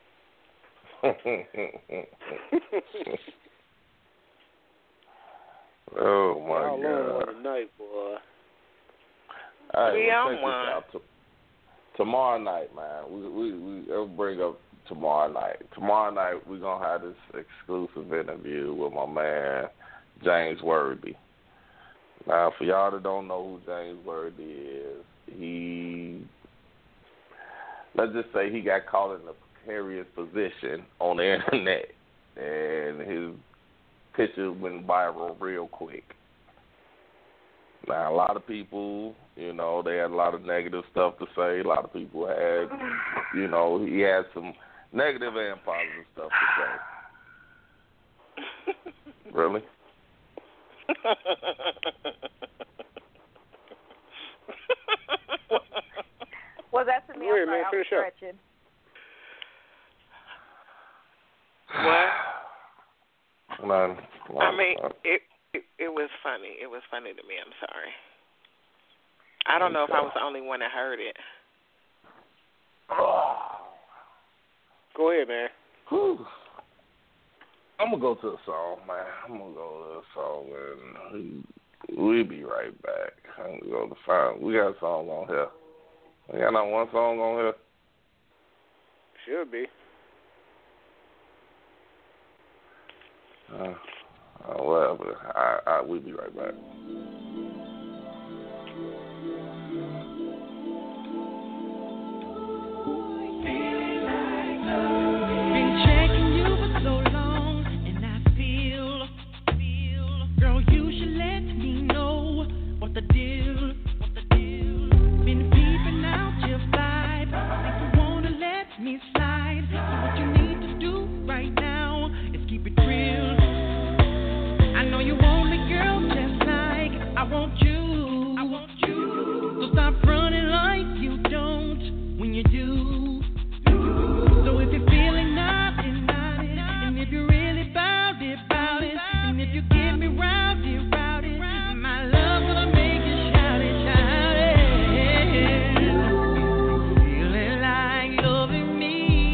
Oh my Y'all God! on one tonight, boy. All right, We well, on check one. this out. T- tomorrow night, man, we we we will bring up tomorrow night. Tomorrow night we're gonna have this exclusive interview with my man James Worthy. Now, for y'all that don't know who James Worthy is, he let's just say he got caught in a precarious position on the internet, and his picture went viral real quick. Now, a lot of people, you know, they had a lot of negative stuff to say. A lot of people had, you know, he had some negative and positive stuff to say. Really? Was that to me? Wait, I'm sorry, man, I was finish up. stretching. What? Man, I mean, it, it it was funny. It was funny to me. I'm sorry. I don't know if I was the only one that heard it. Go ahead, man. Whew. I'm gonna go to a song, man. I'm gonna go to a song, and we'll be right back. I'm gonna go to find. We got a song on here. We got not one song on here. Should be. Uh, uh, whatever. I, I, we'll be right back. Been checking you for so long, and I feel, feel, girl, you should let me know what the deal, what the deal. Been peeping out your vibe, think you wanna let me slide. So what you need to do right now is keep it real. I know you want me, girl, just like I want you. I want you. So stop running like you don't when you do. So if you're feeling naughty, naughty, and if you're really bout it, bout it, and if you get me rowdy, rowdy, my love gonna make you shout it, shout it. Feeling like loving me.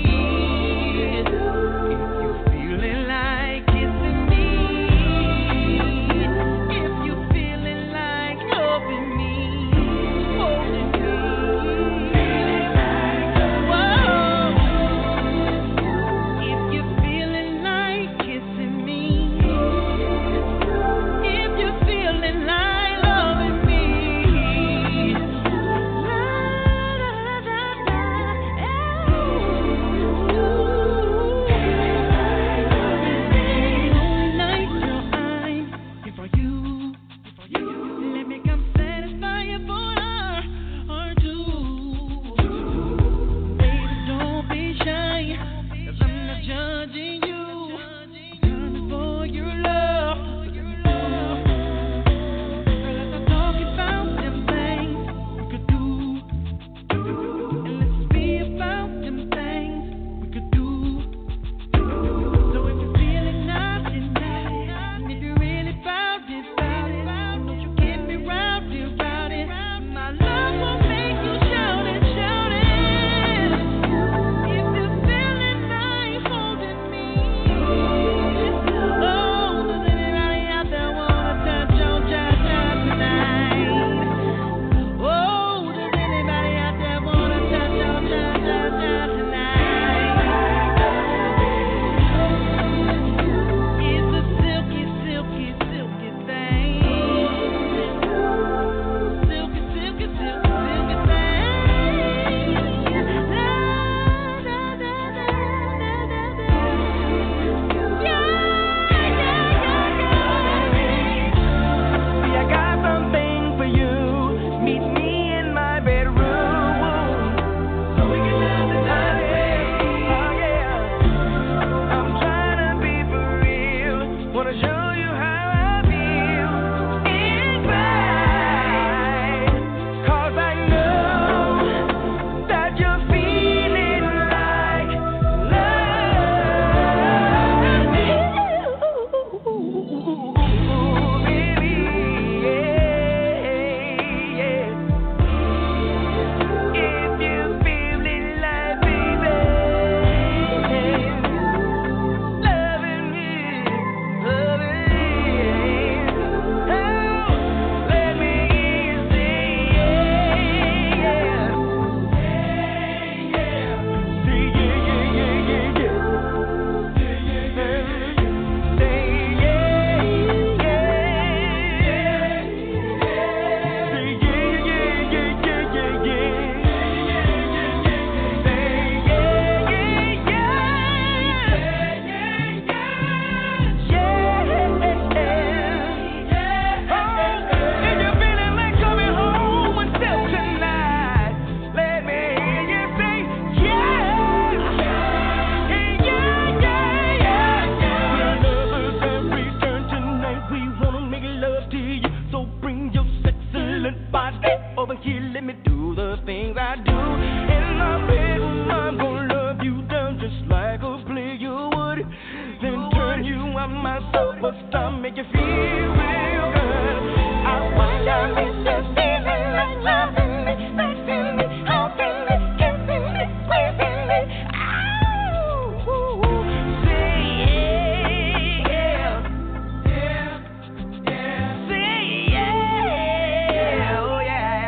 but some make you feel real good. I wonder if there's even like loving me, fixing me, hugging me, kissing me, squeezing me. Ow, say yeah, yeah, yeah, say yeah, oh yeah.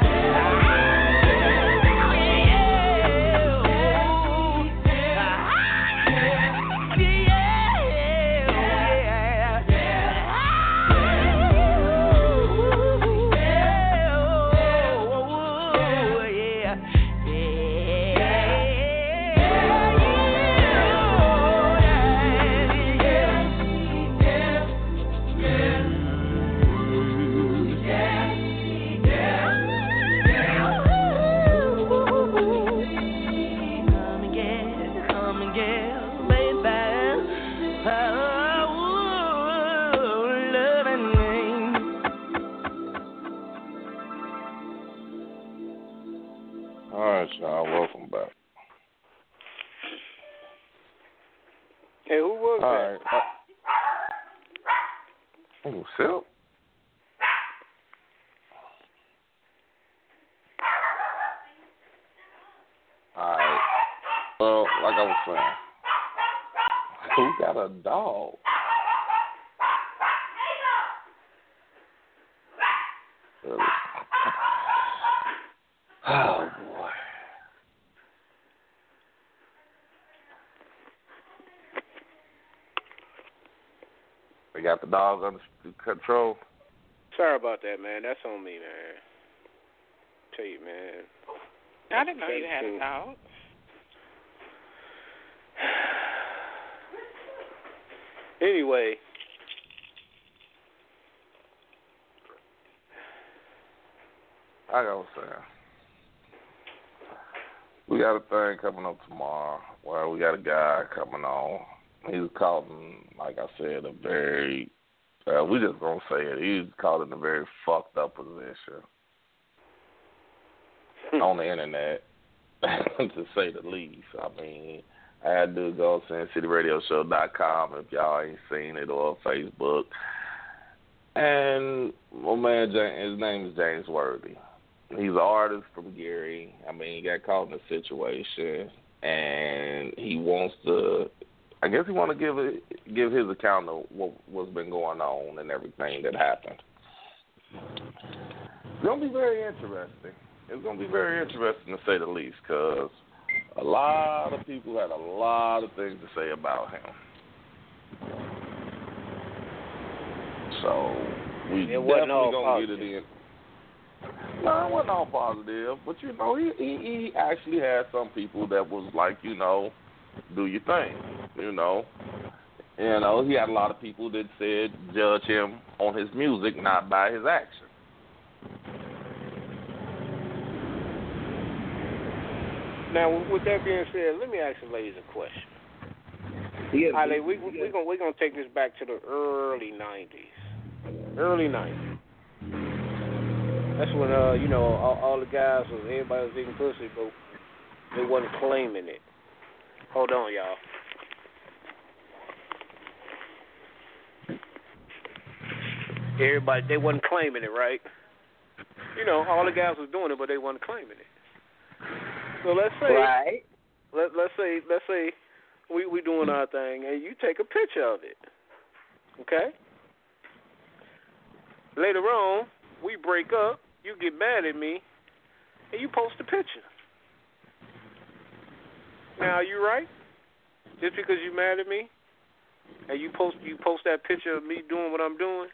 All right, y'all. Welcome back. Hey, who was All that? right. Oh, Silk. All right. Well, like I was saying, who got a dog? Really? Oh, boy. We got the dog under control. Sorry about that, man. That's on me, man. Tell you, man. I didn't know you had a dog. Anyway. I gotta say, we got a thing coming up tomorrow where we got a guy coming on. He's caught in, like I said, a very, uh, we just gonna say it, he's caught in a very fucked up position on the internet, to say the least. I mean, I had to go to sin city radio show dot com if y'all ain't seen it, or Facebook. And my man, his name is James Worthy. He's an artist from Gary. I mean, he got caught in a situation, and he wants to, I guess he want to give it, give his account of what, what's been going on and everything that happened. It's going to be very interesting. It's going to be very interesting, to say the least, because a lot of people had a lot of things to say about him. So we it wasn't definitely all going to positive. get it in. No, it wasn't all positive, but, you know, he, he he actually had some people that was like, you know, do your thing, you know. You know, he had a lot of people that said judge him on his music, not by his action. Now, with that being said, let me ask the ladies a question. Yeah, All right, we we we're gonna we're gonna take this back to the early nineties. Early nineties. That's when uh you know all, all the guys was everybody was eating pussy, but they wasn't claiming it. Hold on, y'all. Everybody they wasn't claiming it, right? You know, all the guys was doing it, but they wasn't claiming it. So let's say right. let let's say let's say we we doing our thing and you take a picture of it. Okay? Later on, we break up, you get mad at me, and you post a picture. Now, are you right? Just because you mad at me, and you post you post that picture of me doing what I'm doing?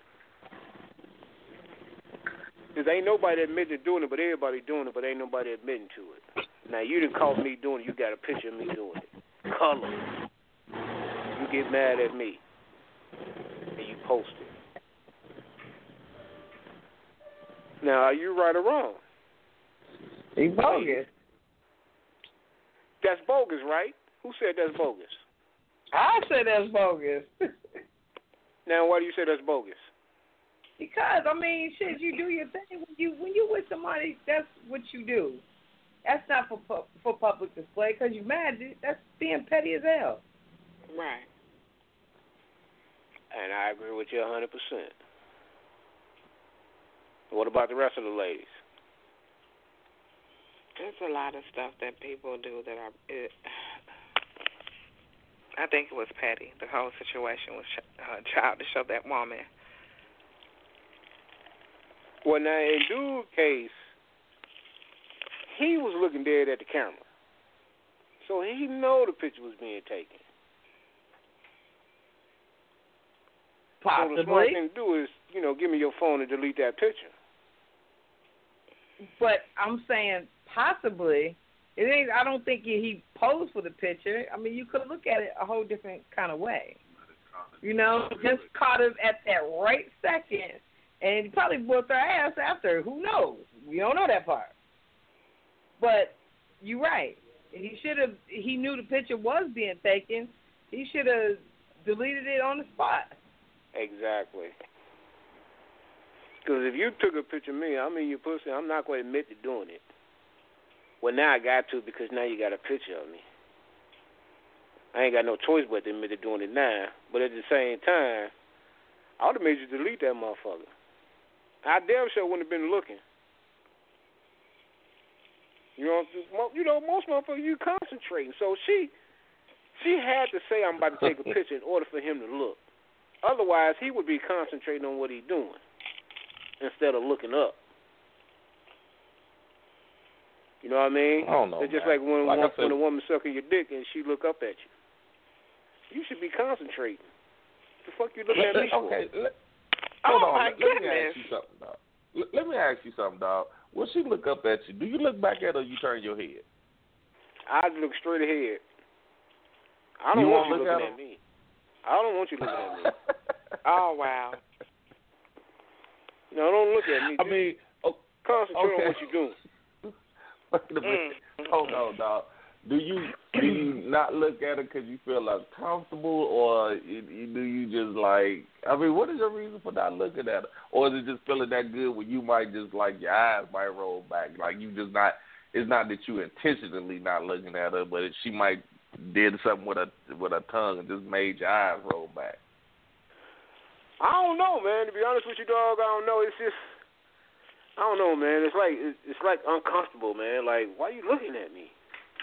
Because ain't nobody admitting to doing it, but everybody doing it, but ain't nobody admitting to it. Now, you done caught me doing it, you got a picture of me doing it. Color. You get mad at me, and you post it. Now, are you right or wrong? He's bogus. That's bogus, right? Who said that's bogus? I said that's bogus. Now, why do you say that's bogus? Because I mean, shit, you do your thing when you when you with somebody. That's what you do. That's not for pu- for public display. Because you mad. That's being petty as hell. Right. And I agree with you a hundred percent. What about the rest of the ladies? There's a lot of stuff that people do that are. It, I think it was petty. The whole situation was uh, childish of that woman. Well, now in dude's case, he was looking dead at the camera, so he know the picture was being taken. Possibly. So the smart thing to do is, you know, give me your phone and delete that picture. But I'm saying possibly. It ain't. I don't think he posed for the picture. I mean, you could look at it a whole different kind of way. You know, just caught him at that right second, and he probably whooped her ass after. Who knows? We don't know that part. But you're right. He should have. He knew the picture was being taken. He should have deleted it on the spot. Exactly. Because if you took a picture of me, I mean, you pussy, I'm not going to admit to doing it. Well, now I got to because now you got a picture of me. I ain't got no choice but to admit to doing it now. But at the same time, I would have made you delete that motherfucker. I damn sure wouldn't have been looking. You know, you know, most motherfuckers, you concentrating. So she, she had to say I'm about to take a picture in order for him to look. Otherwise, he would be concentrating on what he's doing instead of looking up. You know what I mean? I don't know. It's just man. like when, like one, said, when a woman sucking your dick and she look up at you. You should be concentrating. The fuck you looking at me for? Okay, let, hold oh on. my let, goodness. let me ask you something, dog. Let, let me ask you something, dog. When she look up at you, do you look back at her or you turn your head? I look straight ahead. I don't you want you look looking at, at me. I don't want you looking at me. Oh, wow. No, don't look at me. I mean, oh, concentrate okay. on what you're doing. Wait a minute. Mm. Hold on, dog. Do you do you not look at her because you feel uncomfortable, or you, you, do you just like? I mean, what is your reason for not looking at her, or is it just feeling that good where you might just like your eyes might roll back, like you just not? It's not that you intentionally not looking at her, but it, she might did something with her with her tongue and just made your eyes roll back. I don't know, man. To be honest with you, dog, I don't know. It's just. I don't know, man. It's like it's like uncomfortable, man. Like, why are you looking at me?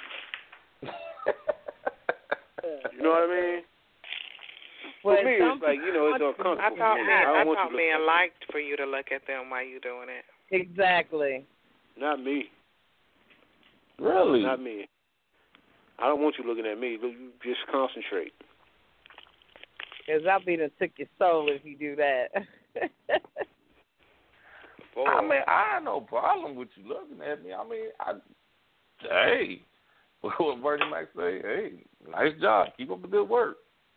You know what I mean? Well, for me, it's like, you know, it's uncomfortable. I thought man. men, I, I don't want thought you to men look liked for you to look at them while you doing it. Exactly. Not me. Really? Not me. I don't want you looking at me. You just concentrate. Because I'll be done took your soul if you do that. Boy. I mean, I have no problem with you looking at me. I mean, I, hey, what Bernie Mac say? Hey, nice job. Keep up the good work.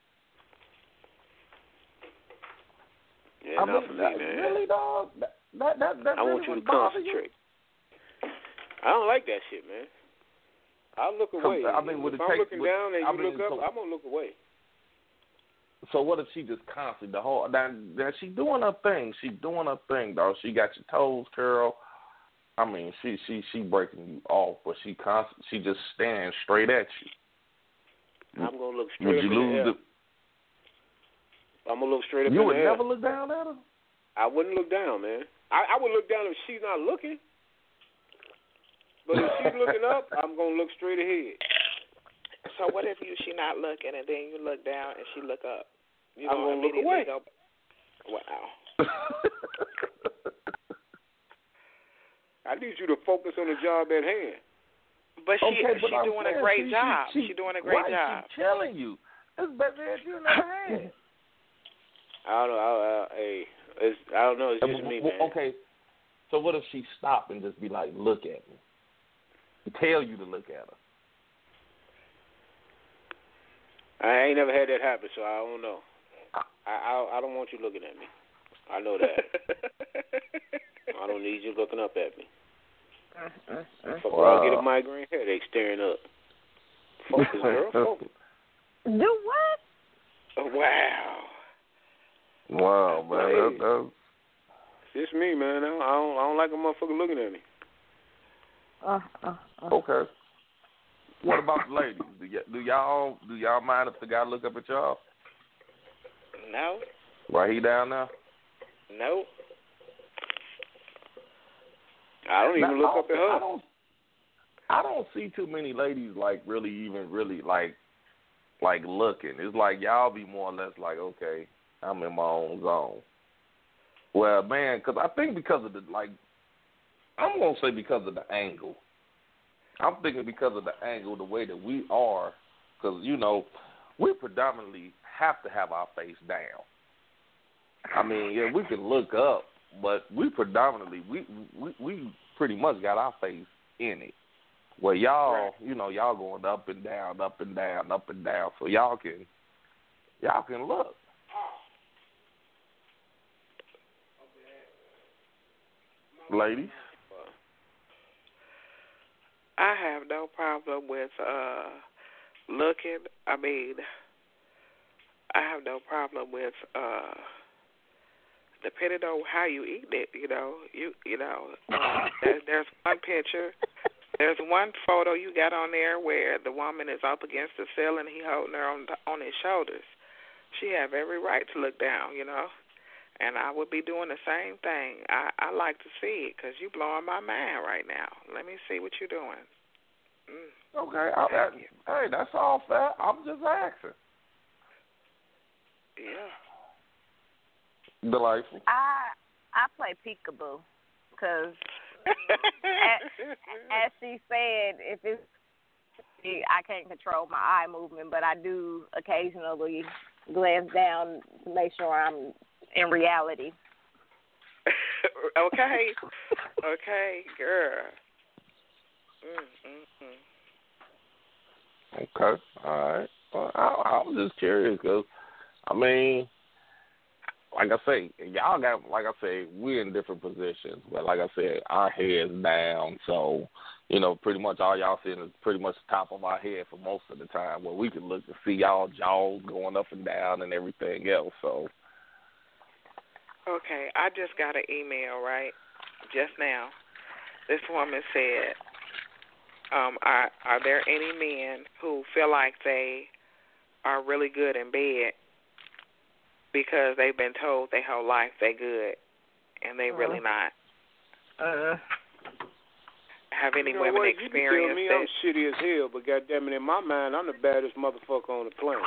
Yeah, I not mean, for that, me, man. really, dog? That, that, that, that I really want you to would bother concentrate. You? I don't like that shit, man. I'll look away. I mean, would if it I'm take, looking would, down and I you mean, look up, so, I'm going to look away. So what if she just constantly the whole now, now she doing her thing. She doing her thing, dog. She got your toes curled. I mean, she she she breaking you off, but she constant she just stands straight at you. I'm gonna look straight Would up you in lose the air. the I'm gonna look straight up You in would the air. never look down at her? I wouldn't look down, man. I, I would look down if she's not looking. But if she's looking up, I'm gonna look straight ahead. So what if you she not looking and then you look down and she look up? You I'm gonna look immediately away. Go, wow. I need you to focus on the job at hand. But she okay, but she I'm doing saying, a great she, job. She, She, doing a great right, job. She's telling you. It's better than you never had. I don't know. I, I, hey, it's, I don't know. It's just me, man. Okay, so what if she stop and just be like, look at me? Tell you to look at her. I ain't never had that happen, so I don't know. I, I I don't want you looking at me. I know that. I don't need you looking up at me. Fuck, Wow. I'll get a migraine headache staring up. Focus, girl. Focus. Do what? Oh, wow. Wow, man. Hey. That, that, It's me, man. I don't, I don't, I don't like a motherfucker looking at me. Uh, uh, uh. okay. What about the ladies? Do, y- do y'all do y'all mind if the guy look up at y'all? No. Right, he down there? Nope. I don't even now, look I up at her. I don't, I don't see too many ladies, like, really even really, like, like looking. It's like y'all be more or less like, okay, I'm in my own zone. Well, man, because I think because of the, like, I'm going to say because of the angle. I'm thinking because of the angle, the way that we are, because, you know, we predominantly have to have our face down. I mean, yeah, we can look up, but we predominantly, we we, we pretty much got our face in it. Well, y'all, Right. you know, y'all going up and down, up and down, up and down, so y'all can, y'all can look. Ladies? I have no problem with uh looking. I mean, I have no problem with uh depending on how you eat it. You know, you you know, uh, there, there's one picture, there's one photo you got on there where the woman is up against the ceiling, he holding her on on his shoulders. She have every right to look down. You know. And I would be doing the same thing. I, I like to see it because you blowing my mind right now. Let me see what you're doing. Mm. Okay. I, that, hey, that's all fair. I'm just asking. Yeah. Delightful. I I play peekaboo because, as, as she said, if it's I can't control my eye movement, but I do occasionally glance down to make sure I'm in reality. okay. Okay, girl. Mm, mm, mm. Okay. All right. Well, I, I was just curious because, I mean, like I say, y'all got, like I say, we're in different positions. But like I said, our head's down. So, you know, pretty much all y'all seeing is pretty much the top of our head for most of the time, where we can look and see y'all jaws going up and down and everything else. So. Okay, I just got an email, right, just now. This woman said, um, are, are there any men who feel like they are really good in bed because they've been told their whole life they good, and they uh, really not? Uh, Have any you know women what? experienced you can tell me it? I'm shitty as hell, but goddamn it, in my mind, I'm the baddest motherfucker on the planet.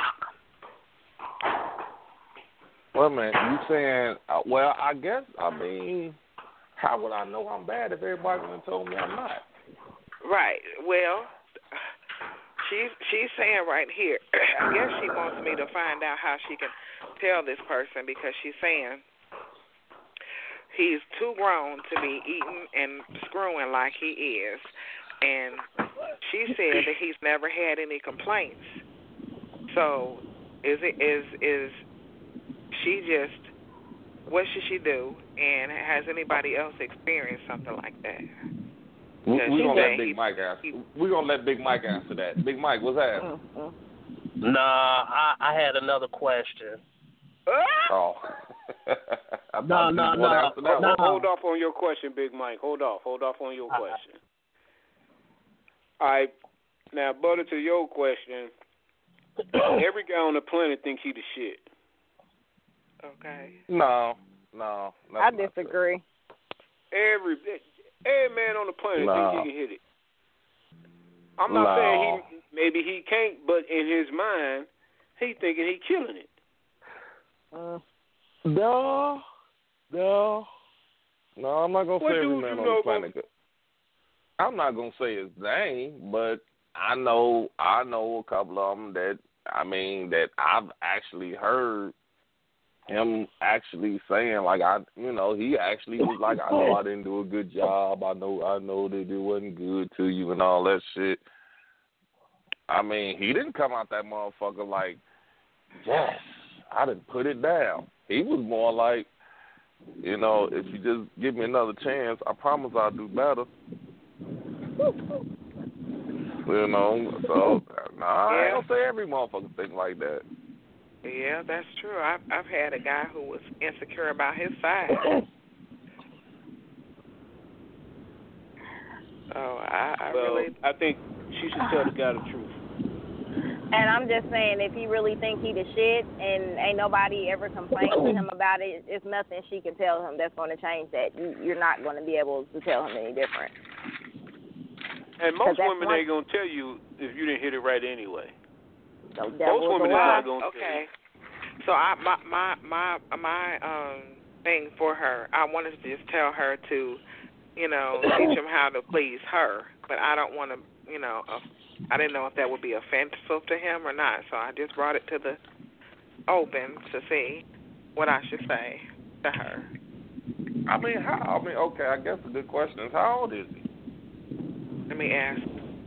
Well, man, you saying, uh, well, I guess, I mean, how would I know I'm bad if everybody done told me I'm not? Right. Well, she's, she's saying right here, I guess she wants me to find out how she can tell this person because she's saying he's too grown to be eating and screwing like he is. And she said that he's never had any complaints. So is it is is she just, what should she do? And has anybody else experienced something like that? We're we gonna let Big he, Mike answer. We're gonna let Big Mike answer that. Big Mike, what's that? Nah, I, I had another question. Oh. no, no, no, no. Hold off on your question, Big Mike. Hold off. Hold off on your question. All right. Now, Butter, to your question, every guy on the planet thinks he the shit. Okay. No, no. I disagree. Every every man on the planet no. thinks he can hit it. I'm not no. saying he maybe he can't, but in his mind, he thinking he killing it. Uh, no, no, no. I'm not gonna what say every man on the planet. About? I'm not gonna say his name, but I know I know a couple of them that I mean that I've actually heard him actually saying, like, I, you know, he actually was like, I know I didn't do a good job. I know, I know that it wasn't good to you and all that shit. I mean, he didn't come out that motherfucker like, yes, I didn't put it down. He was more like, you know, if you just give me another chance, I promise I'll do better. You know, so, nah, yeah. I ain't gonna say every motherfucker think like that. Yeah, that's true. I've I've had a guy who was insecure about his size. So I, I well, really I think she should tell the guy the truth. And I'm just saying, if he really think he the shit and ain't nobody ever complained to him about it, it's nothing she can tell him that's going to change that. You, you're not going to be able to tell him any different. And most women one, ain't going to tell you if you didn't hit it right anyway. So most women are going to Okay. So I, my, my, my, my um, thing for her, I wanted to just tell her to, you know, teach him how to please her. But I don't want to, you know, uh, I didn't know if that would be offensive to him or not, so I just brought it to the open to see what I should say to her. I mean, how? I mean, okay, I guess a good question is, how old is he? Let me ask.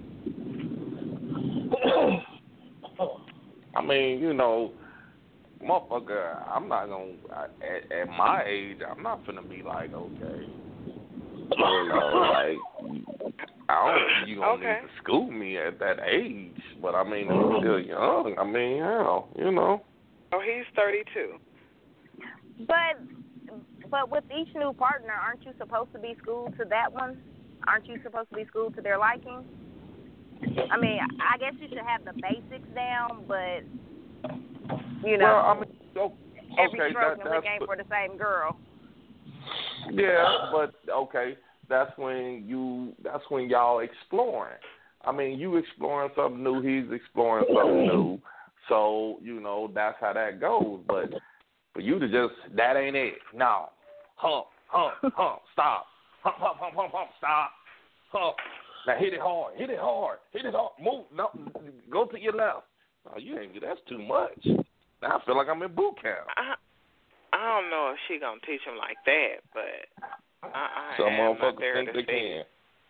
I mean, you know, motherfucker, I'm not going to, at, at my age, I'm not finna be like, okay, you know, like, I don't think you gonna okay. need to school me at that age, but I mean, I'm still young. I mean, hell, you know. Oh, he's thirty-two. But, but with each new partner, aren't you supposed to be schooled to that one? Aren't you supposed to be schooled to their liking? I mean, I guess you should have the basics down, but you know, well, I mean, okay, every stroke that, and lick ain't for the same girl. Yeah, but okay, that's when you, that's when y'all exploring. I mean, you exploring something new, he's exploring something new. So, you know, that's how that goes. But for you to just, that ain't it. No. Hump, hump, hump, stop. Hump, hump, hump, hump, hump, stop. Hump. Now hit it hard, hit it hard, hit it hard. Move, no, go to your left. Oh, you ain't, that's too much. Now I feel like I'm in boot camp. I, I don't know if she gonna teach him like that, but I, I Some am not motherfuckers there think to they see. can.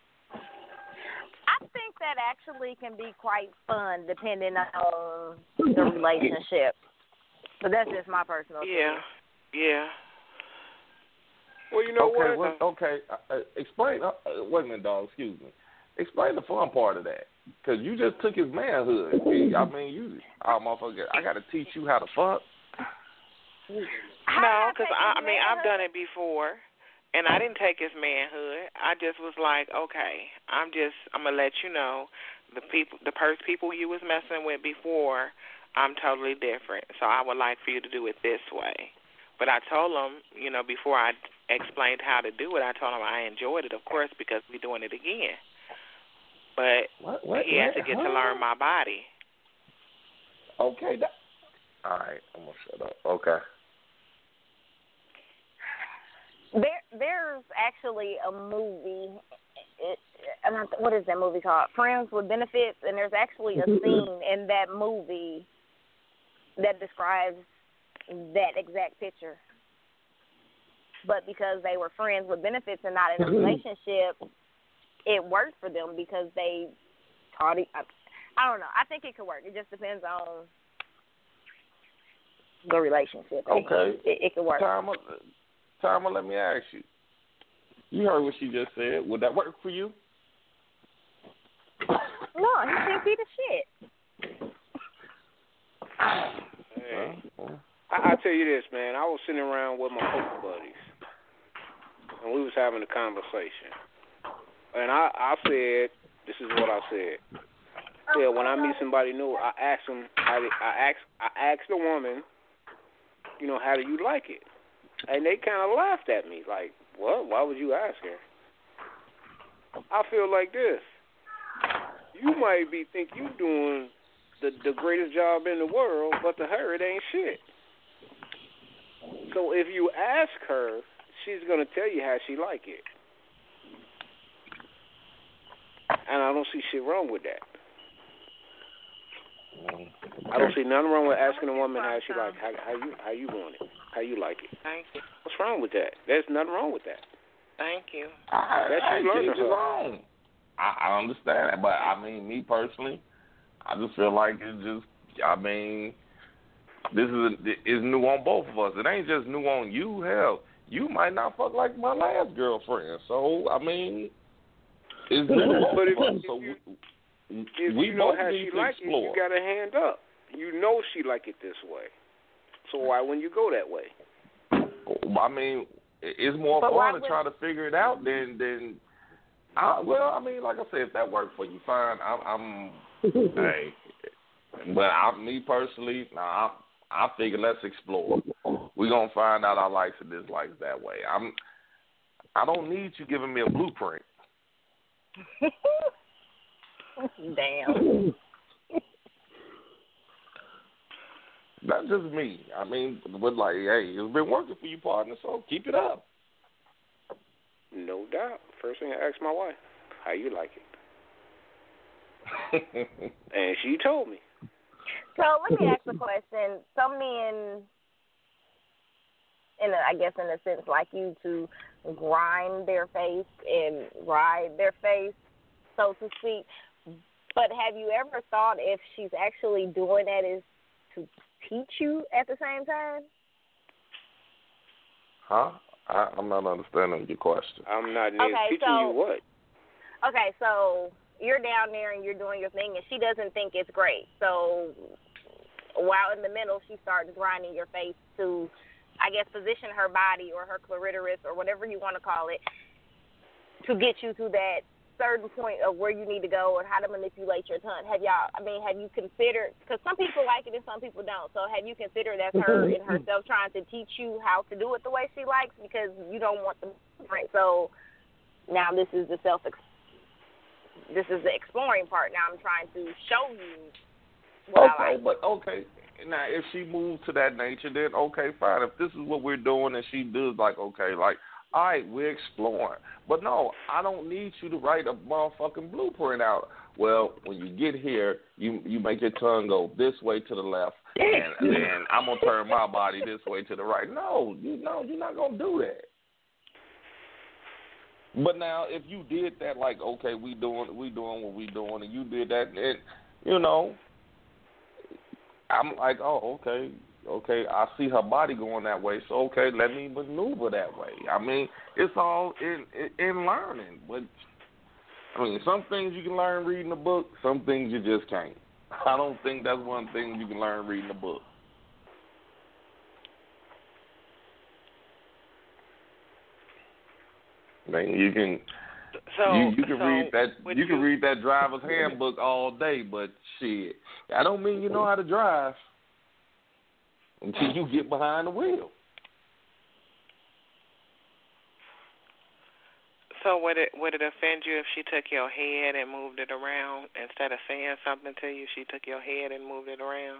I think that actually can be quite fun depending on the relationship. But that's just my personal Yeah, opinion. yeah. Well, you know okay, what? Well, okay, uh, explain. Uh, wait a minute, dog. Excuse me. Explain the fun part of that, because you just took his manhood. I mean, you, oh motherfucker, I got to teach you how to fuck. No, because I, I mean I've done it before, and I didn't take his manhood. I just was like, okay, I'm just I'm gonna let you know the people, the first people you was messing with before, I'm totally different. So I would like for you to do it this way. But I told him, you know, before I explained how to do it, I told him I enjoyed it, of course, because we're doing it again. But what, what, he had what, to get huh? to learn my body. Okay, that, all right, I'm gonna shut up. Okay. There, there's actually a movie. It, and I, what is that movie called? Friends with Benefits, and there's actually a scene in that movie that describes that exact picture. But because they were friends with benefits and not in a relationship, it worked for them because they taught it. I, I don't know. I think it could work. It just depends on the relationship. Okay. It, it could work. Tama, Tama, let me ask you. You heard what she just said. Would that work for you? No, he thinks he the shit. Hey, I, I tell you this, man. I was sitting around with my poker buddies, and we was having a conversation. And I, I said, this is what I said. Yeah, when I meet somebody new, I ask them, how they, I ask, I ask the woman, you know, how do you like it? And they kind of laughed at me, like, what? Why would you ask her? I feel like this. You might be think you doing the the greatest job in the world, but to her it ain't shit. So if you ask her, she's gonna tell you how she like it. And I don't see shit wrong with that. I don't see nothing wrong with asking a woman how she like how, how you how you want it, how you like it. Thank you. What's wrong with that? There's nothing wrong with that. Thank you. I, That I you learn teach her. his own. I, I understand that, but I mean, me personally, I just feel like it's just. I mean, this is a, is new on both of us. It ain't just new on you. Hell, you might not fuck like my last girlfriend. So I mean, it's new. But if, on if, so you, we, if we you know both how need she to like it, explore. you got a hand up. You know she like it this way. So why wouldn't you go that way? I mean, it's more But why fun to would- try to figure it out than than. I, well, I mean, like I said, if that worked for you, fine. I'm. I'm hey, But I, me personally, nah, I, I figure let's explore. We're gonna find out our likes and dislikes that way. I'm. I don't need you giving me a blueprint. Damn. That's just me. I mean, but like, hey, it's been working for you, partner. So keep it up. No doubt. First thing I asked my wife, how you like it? And she told me. So let me ask a question. Some men, in a, I guess in a sense like you, to grind their face and ride their face, so to speak. But have you ever thought if she's actually doing that is to teach you at the same time? Huh? I, I'm not understanding your question. I'm not near okay, teaching so, you what. Okay, so you're down there and you're doing your thing, and she doesn't think it's great. So while in the middle, she starts grinding your face to, I guess, position her body or her clitoris or whatever you want to call it to get you to that certain point of where you need to go or how to manipulate your tongue. Have y'all, I mean, have you considered, because some people like it and some people don't, so have you considered that's her and herself trying to teach you how to do it the way she likes because you don't want the right? So now this is the self, this is the exploring part. Now I'm trying to show you what okay, I like. but okay. Now, if she moves to that nature, then okay, fine. If this is what we're doing and she does, like, okay, like, all right, we're exploring. But no, I don't need you to write a motherfucking blueprint out. Well, when you get here, you you make your tongue go this way to the left, and, and then I'm going to turn my body this way to the right. No, you no, you're not going to do that. But now, if you did that, like, okay, we doing we doing what we doing, and you did that, and, you know, I'm like, oh, okay, okay, I see her body going that way, so okay, let me maneuver that way. I mean, it's all in in learning. But I mean, some things you can learn reading a book, some things you just can't. I don't think that's one thing you can learn reading a book. I mean, you can so, you, you can so read that you, you can read that driver's handbook all day, but shit, I don't mean you know how to drive until you get behind the wheel. So would it would it offend you if she took your head and moved it around instead of saying something to you? She took your head and moved it around.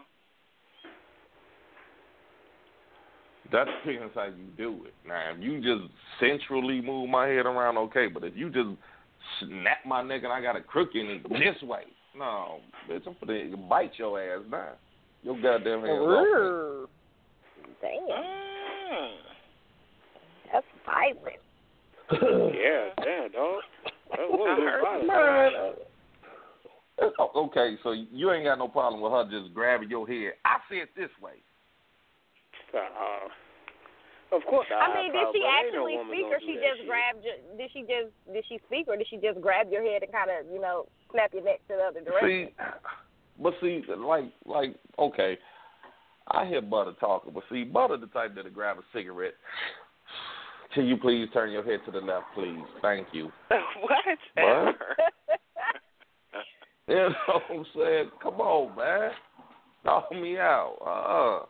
That depends how you do it. Now, if you just centrally move my head around, okay. But if you just snap my neck and I got a crook in it this way, no, bitch, I'm gonna bite your ass now. Your goddamn hands off me. Damn. Mm. That's violent. Yeah, damn, dog. That was violent. Man, uh, okay, so you ain't got no problem with her just grabbing your head. I see it this way. Uh, of course, I. I mean, did she actually no speak, or she just shit. grabbed? Your, did she just did she speak, or did she just grab your head and kind of, you know, snap your neck to the other direction? See, but see, like, like, okay, I hear Butter talking, but see, Butter the type that'll grab a cigarette. Can you please turn your head to the left, please? Thank you. What? What? You know what I'm saying? Come on, man. Knock me out. Uh-uh.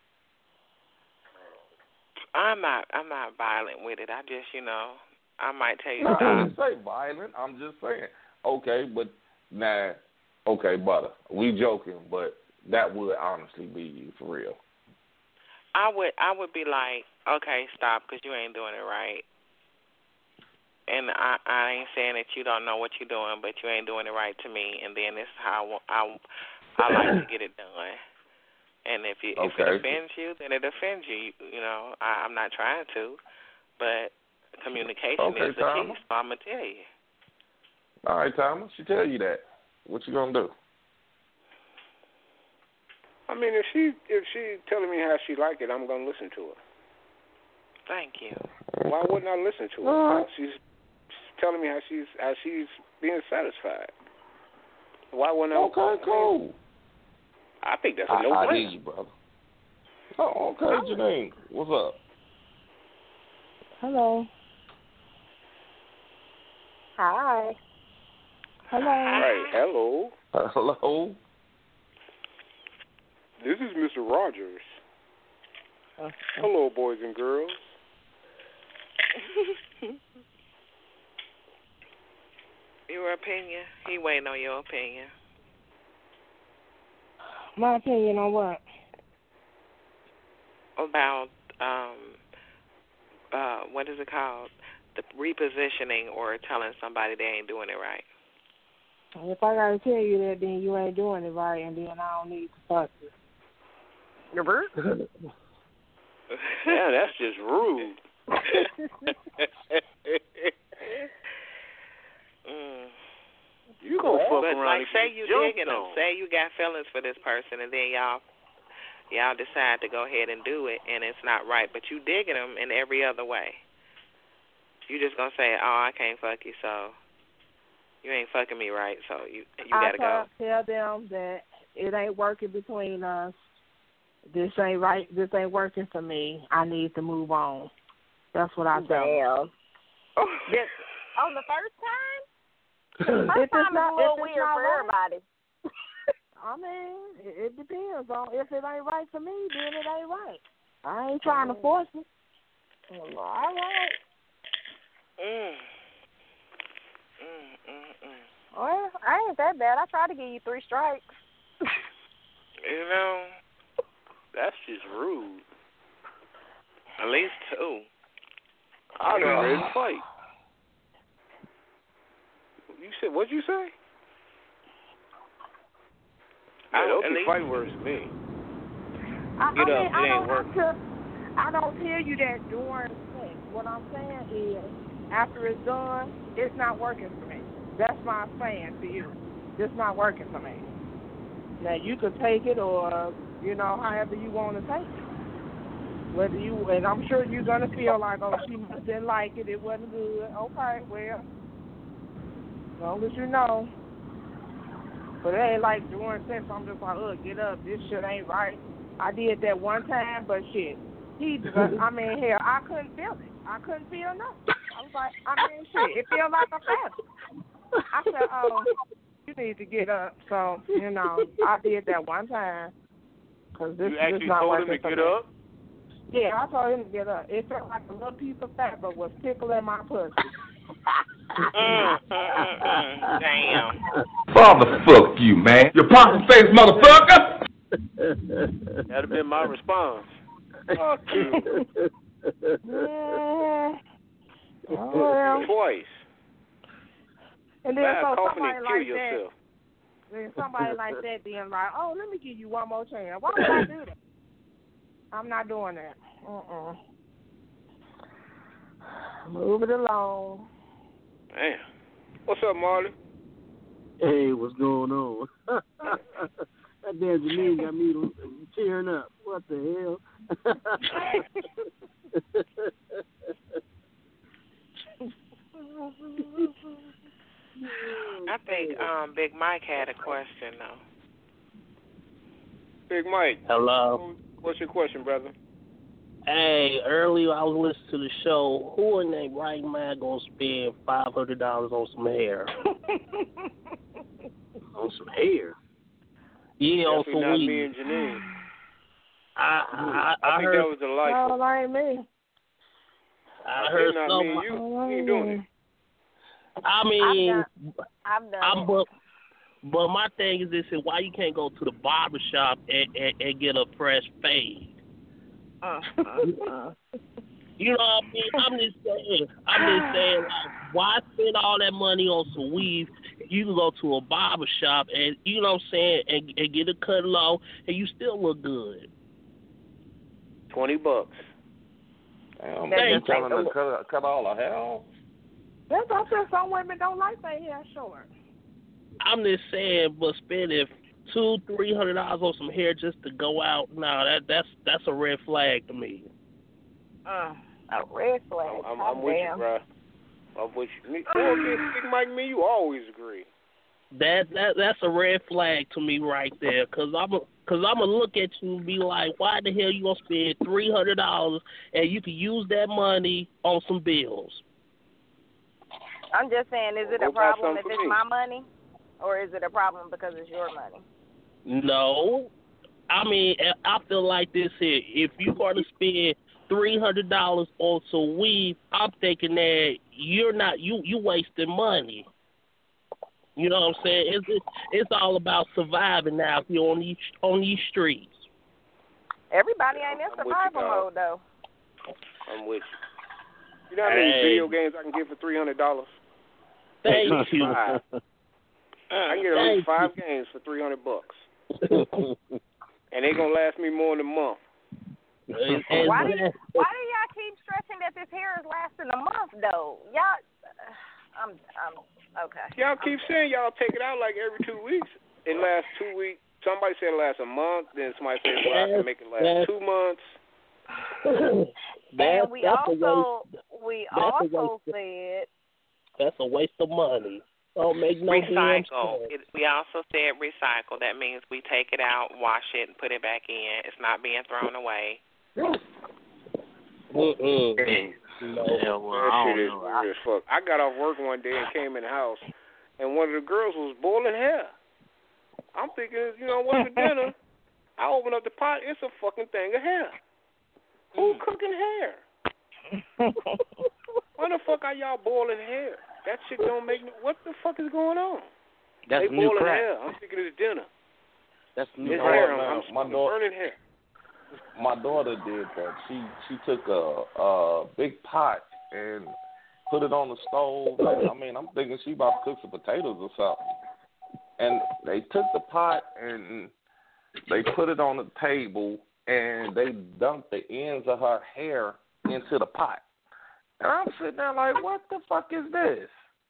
I'm not. I'm not violent with it. I just, you know, I might tell you No, I stop. didn't say violent. I'm just saying. Okay, but nah. Okay, Butter. We joking, but that would honestly be you for real. I would. I would be like, okay, stop, because you ain't doing it right. And I, I ain't saying that you don't know what you're doing, but you ain't doing it right to me. And then this is how I, I, I like to get it done. And if you, okay. if it offends you, then it offends you. You, you know, I, I'm not trying to, but communication okay, is the Thomas. key. So I'm gonna tell you. All right, Thomas. She tell you that. What you gonna do? I mean, if she if she telling me how she like it, I'm gonna listen to her. Thank you. Why wouldn't I listen to her? Right. She's telling me how she's how she's being satisfied. Why wouldn't I? Okay, cool. I think that's a I, no I brainer. hear you, brother. Oh, okay, Janine. What's up? Hello. Hi. Hello. Right. Hello. Uh, hello. This is Mister Rogers. Uh, Hello, boys and girls. Your opinion? He waiting on your opinion. My opinion on what? About um, uh, what is it called? The repositioning or telling somebody they ain't doing it right. If I gotta tell you that, then you ain't doing it right, and then I don't need to fuck you. You're rude. Yeah, that's just rude. mm. You gonna fuck but around like, and say get you jumped digging them, on. say you got feelings for this person, and then y'all y'all decide to go ahead and do it, and it's not right, but you digging them in every other way. You just gonna say, oh, I can't fuck you, so you ain't fucking me right, so you you gotta go. I tell them that it ain't working between us. This ain't right. This ain't working for me. I need to move on. That's what I tell them. Damn. This, on the first time? The first If time it's not, is a little if it's weird not for right, everybody. I mean, it, it depends on if it ain't right for me, then it ain't right. I ain't trying to force it. All right. Mm. Mm, mm, mm. Well, I ain't that bad. I tried to give you three strikes. You know, That's just rude. at least two. I'd be ready to fight. You said, what'd you say? I, Yeah, those at be least, fight words to me. I, Get I up, mean, it I ain't don't working. have to, I don't tell you that during sex. What I'm saying is, after it's done, it's not working for me. That's my saying to you. It's not working for me. Now, you could take it or, you know, however you want to take it. Whether you, and I'm sure you're going to feel like, oh, she must didn't like it, it wasn't good. Okay, well, as long as you know. But it ain't like during sex, I'm just like, oh, get up, this shit ain't right. I did that one time, but shit, he, I mean, hell, I couldn't feel it. I couldn't feel nothing. I was like, I mean, shit, it felt like a feather. I said, oh, you need to get up. So, you know, I did that one time. Cause this, You actually this not told him working to for get me. up? Yeah, I told him to get up. It felt like a little piece of fat, but was tickling my pussy. mm, mm, mm, mm. Damn. Father, fuck you, man. You pocket face motherfucker. That'd have been my response. Fuck you. Yeah. Oh, well. Twice. And then Bad so coughing somebody and like kill yourself. that, then somebody like that being like, oh, let me give you one more chance. Why would I do that? I'm not doing that. Uh-uh. Move it along. Damn. What's up, Marley? Hey, what's going on? That damn Janine got me tearing up. What the hell? I think um, Big Mike had a question, though. Big Mike. Hello. What's your question, brother? Hey, earlier I was listening to the show. Who in their right mind gonna spend five hundred dollars on some hair? On some hair? Yeah, on Definitely some not weed. me and Janine. I I, I, I think heard. that was delightful. No, ain't me. I I heard think not some. me and you. We ain't doing it. I mean, I've done I'm it. but, but my thing is this: is why you can't go to the barber shop and, and, and get a fresh fade? Uh, uh, uh. You know what I mean? I'm just saying. I'm just saying. Like, why spend all that money on some weave? You can go to a barber shop and you know what I'm saying, and, and get it cut low, and you still look good. Twenty bucks. Damn, That man, just telling ain't- them to cut, cut all her hair off? That's what I said. Some women don't like their hair short. I'm just saying, but spending two, three hundred dollars on some hair just to go out, no, that that's that's a red flag to me. Uh, a red flag. I'm, Oh, I'm with you, damn. bro. I'm with you. Me, well, Big Mike, me, you always agree. That that that's a red flag to me right there, cause I'm a, cause I'm gonna look at you and be like, why the hell you gonna spend three hundred dollars and you can use that money on some bills? I'm just saying, is it Go a buy problem something if for it's me. my money, or is it a problem because it's your money? No, I mean, I feel like this here. If you are to spend three hundred dollars on some weed, I'm thinking that you're not you you wasting money. You know what I'm saying? It's it's, it's all about surviving now here on these on these streets. Everybody ain't in I'm with you, survival dog. mode though. I'm with you. You know how many Hey. video games I can get for three hundred dollars? Thank you. Five. I can get at Thank least five games for three hundred bucks, and they gonna last me more than a month. And- and Why do that- why do y'all keep stressing that this hair is lasting a month though? Y'all, I'm I'm okay. Y'all keep saying y'all take it out like every two weeks. It lasts two weeks. Somebody said it lasts a month. Then somebody said, well, I can make it last That's- two months. That's, And we that's a also waste. we that's a also waste. said That's a waste of money. Don't make no damn Recycle. sense. It, we also said recycle. That means we take it out, wash it, and put it back in. It's not being thrown away. Mm-mm. Yeah, well, That I shit don't is know. weird as fuck. I got off work one day and came in the house, and one of the girls was boiling hair. I'm thinking, you know, what's for dinner? I open up the pot, it's a fucking thing of hair. Who cooking hair? Why the fuck are y'all boiling hair? That shit don't make no. What the fuck is going on? That's they new boiling crack. hair. I'm thinking it's dinner. That's new It's know hair. what, I'm, man? I'm My smelling daughter- burning hair. My daughter did that. She she took a a big pot and put it on the stove. I mean, I'm thinking she about to cook some potatoes or something. And they took the pot and they put it on the table and they dumped the ends of her hair into the pot. And I'm sitting there like, what the fuck is this?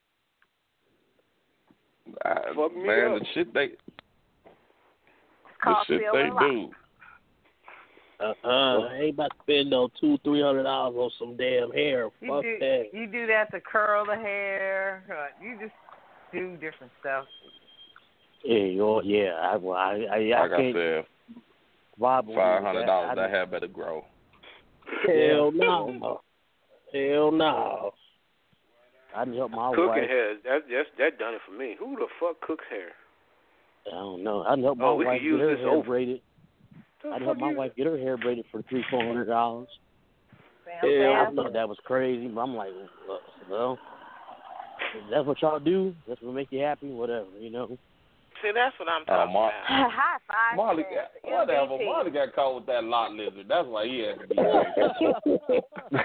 Uh, Fuck me man, up. the shit they the called shit Silver they Lock. do. Uh-uh. I ain't about to spend no two, three hundred dollars on some damn hair. You Fuck do, that. you do that to curl the hair. uh, You just do different stuff. Yeah, you're, yeah. I, well, I, I, I Like I can't said, vibe with five that. hundred dollars. I That just- hair better grow. Hell no. Hell no. I can help my Cooking wife. hair, that that's that done it for me. Who the fuck cooks hair? I don't know. I can help my Oh, we wife could get use her this hair over. braided. The I'd fuck help my you- wife get her hair braided for three, four hundred dollars. Hell I thought that was crazy, but I'm like, well, well, if that's what y'all do. That's what make you happy. Whatever, you know. See, that's what I'm Uh, talking Mar- about. high five. Marley, to got, M V whatever. P. Marley got caught with that lot lizard. That's why he had to be angry.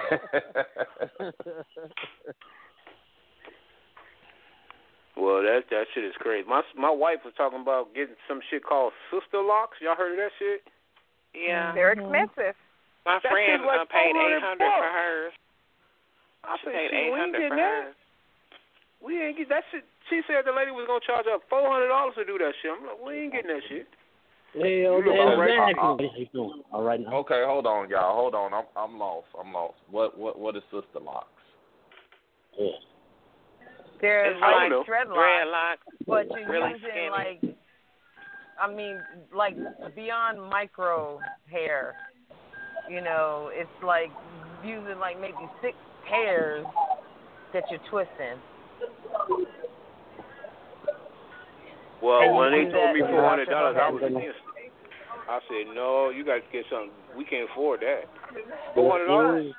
Well, that that shit is crazy. My my wife was talking about getting some shit called sister locks. Y'all heard of that shit? Yeah. They're expensive. My That friend shit's like uh, paid four eight hundred hundred for bucks. hers. I She said, paid shit, eight we ain't hundred getting for that. hers. We ain't get that shit. She said the lady was gonna charge her four hundred dollars to do that shit. I'm like, we ain't getting that shit. Hell You look damn all right. exactly. How you doing? All right now. Okay, hold on, y'all. Hold on. I'm I'm lost. I'm lost. What what what is sister locks? Yeah. They're It's like know. dreadlocks, Dreadlocks. but you're Really using skinny. like, I mean, like beyond micro hair. You know, it's like using like maybe six hairs that you're twisting. Well, And when you they do told that me to four hundred dollars, I wash was your against it. I said, no, you guys get something. We can't afford that. Four hundred dollars?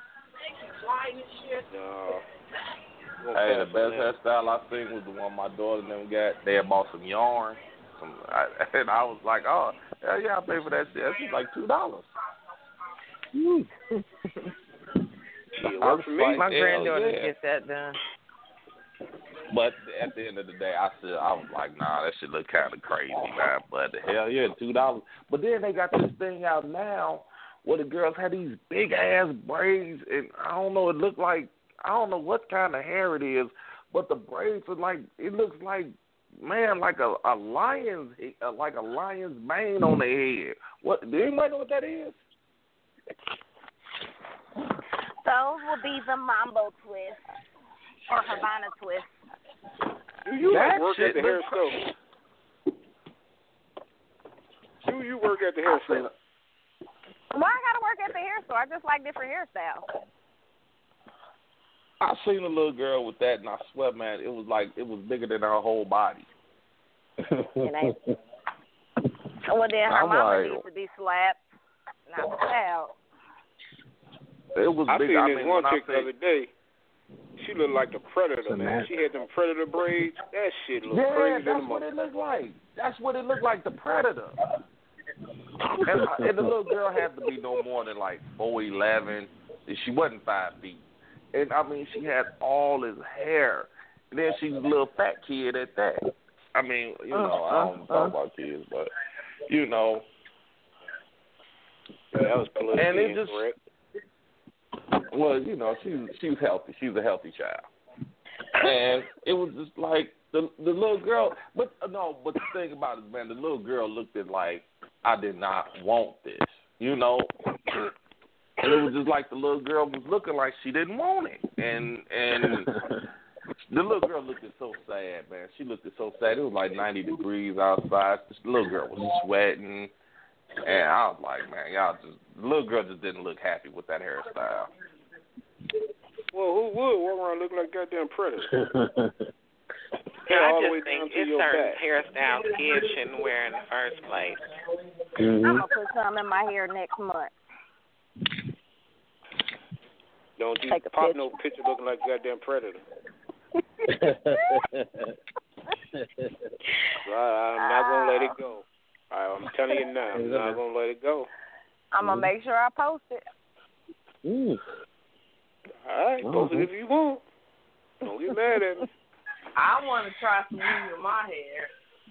No. We'll Hey, the pass on best that. hairstyle I seen was the one my daughter and them got. They had bought some yarn, some, I, and I was like, oh, hell yeah, I pay for that shit. That shit's like two dollars. Shit, I work was for me. like, My hell granddaughter yeah. gets that done. But at the end of the day, I said I was like, nah, that shit look kind of crazy, man. But hell yeah, two dollars. But then they got this thing out now where the girls had these big ass braids, and I don't know, it looked like I don't know what kind of hair it is, but the braids are like it looks like man, like a a lion's uh, like a lion's mane on their head. What? Do anybody know what that is? Those will be the mambo twist or Havana twist. Do you like That work at shit the hair look store? Do you work at the hair store? Why I gotta work at the hair store? I just like different hairstyles. I seen a little girl with that, and I swear, man, it was like it was bigger than her whole body. And I, Well, then her I'm mama like, needs to be slapped, not the child. It was I big. seen I this mean, one when chick I the say, other day. She looked like the Predator, man. Samantha. She had them Predator braids. That shit looked yeah, crazy. that's in the what mother- it looked like. That's what it looked like, the Predator. And, uh, and the little girl had to be no more than like four eleven. She wasn't five feet. And I mean, she had all his hair. And then she's a little fat kid at that. I mean, you know, I don't talk about kids, but you know. Yeah, that was politically and it just, incorrect. Well, you know, she she was healthy. She was a healthy child. And it was just like the the little girl. But uh, no, but the thing about it, man, the little girl looked at like I did not want this, you know. And it was just like the little girl was looking like she didn't want it, and and the little girl looked so sad, man. She looked so sad. It was like ninety degrees outside. This little girl was sweating, and I was like, man, y'all just the little girl just didn't look happy with that hairstyle. Well, who would walk around looking like goddamn Predator? Yeah, all I the way just think down to it's your certain back. hairstyles kids shouldn't wear in the first place. I'm gonna put some in my hair next month. Don't you Take a pop picture. no picture looking like goddamn Predator. I, I'm not gonna let it go. I, I'm telling you now, I'm not gonna let it go. I'm gonna make sure I post it. Mm. All right, post it if you want. Don't get mad at me. I want to try some weave in my hair.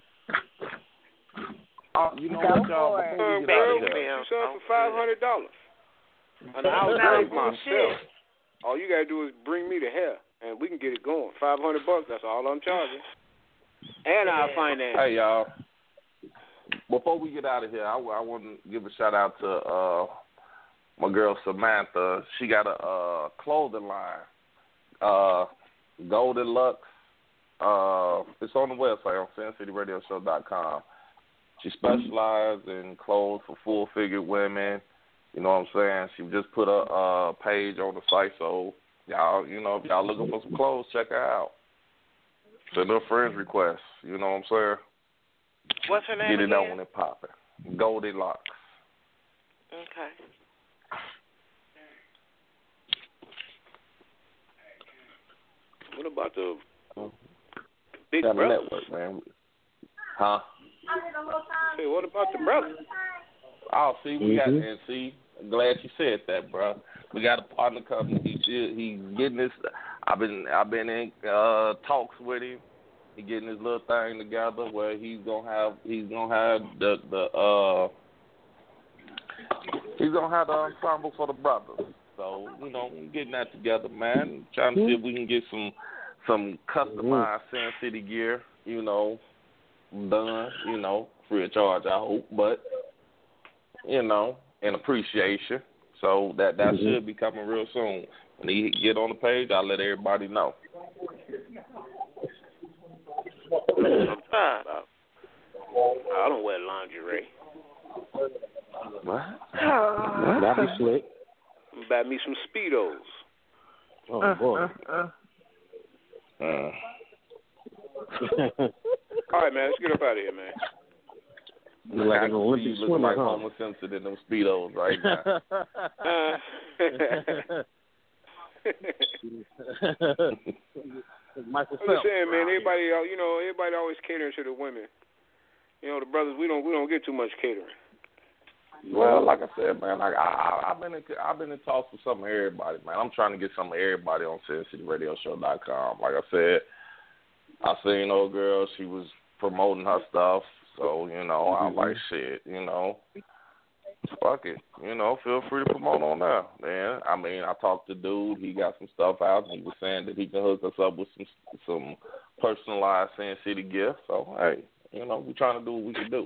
Oh, you know Go what, y'all? for it. Before Uh, we get out girl, of we here, you sell for five hundred dollars. And I'll Now, do it myself. shit. All you gotta do is bring me the hair, and we can get it going. Five hundred bucks. That's all I'm charging. And I'll finance. hey y'all. Before we get out of here, I, I want to give a shout out to uh, my girl Samantha. She got a uh, clothing line, uh, Golden Lux. Uh, it's on the website on sin city radio show dot com. She specializes in clothes for full figured women. You know what I'm saying? She just put a uh, page on the site, so y'all, you know, if y'all looking for some clothes, check her out. Send her a friends request. You know what I'm saying? What's her name Get it again? out when it popping. Goldilocks. Okay. What about the big Got a brother? network, man. Huh? Say, what about the brother? Oh, see, we got, Mhm. and see, I'm glad you said that, bro. We got a partner company. He should, he's getting this. I've been, I've been in uh, talks with him. He getting his little thing together where he's gonna have, he's gonna have the the uh, he's gonna have the ensemble for the brothers. So you know, we getting that together, man. Trying to see if we can get some some customized Sin City gear, you know, done, you know, free of charge, I hope, but you know, in appreciation. So that that Mm-hmm. should be coming real soon. When he get on the page, I'll let everybody know. I'm tired of. I don't wear lingerie. What? That'd be slick. Buy me some Speedos. Oh, Uh, boy. uh, uh. Uh, All right, man. Let's get up out of here, man. You're like I an can see Olympic you looking swimmer, like huh? Homer Simpson in them Speedos right now. Uh, Michael I'm just saying, man. Everybody, uh, you know, everybody always catering to the women. You know, the brothers, we don't, we don't get too much catering. Well, like I said, man, like I, I, I've been in, I've been in talks with some of everybody, man. I'm trying to get some of everybody on sin city radio show dot com. Like I said, I seen old girl, she was promoting her stuff, so you know, I'm like, shit, you know, fuck it, you know, feel free to promote on there, man. I mean, I talked to dude, he got some stuff out, and he was saying that he can hook us up with some some personalized Sin City gifts. So hey, you know, we trying to do what we can do.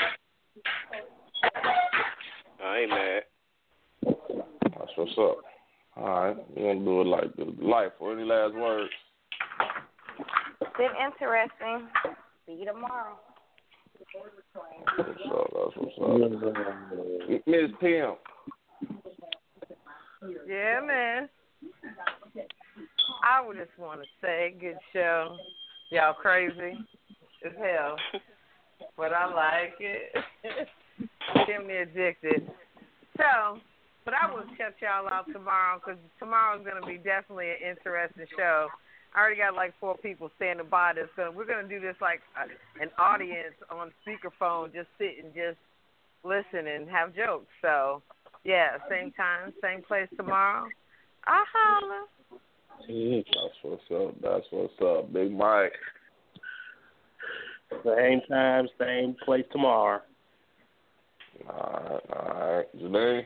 I ain't mad. That's what's up. All right, we're gonna do it like this. Life. Or any last words? Been interesting. See you tomorrow. What's up? That's what's up. Miss Pimp. Yeah, man. I would just want to say, good show. Y'all crazy as hell. but I like it. Get me addicted. So, but I will check y'all out tomorrow because tomorrow's going to be definitely an interesting show. I already got like four people standing by this. So we're going to do this like a, an audience on speakerphone, just sit and just listen and have jokes. So, yeah, same time, same place tomorrow. I'll holla. That's what's up. That's what's up. Big Mike. Same time, same place tomorrow. All right, all right. Janine?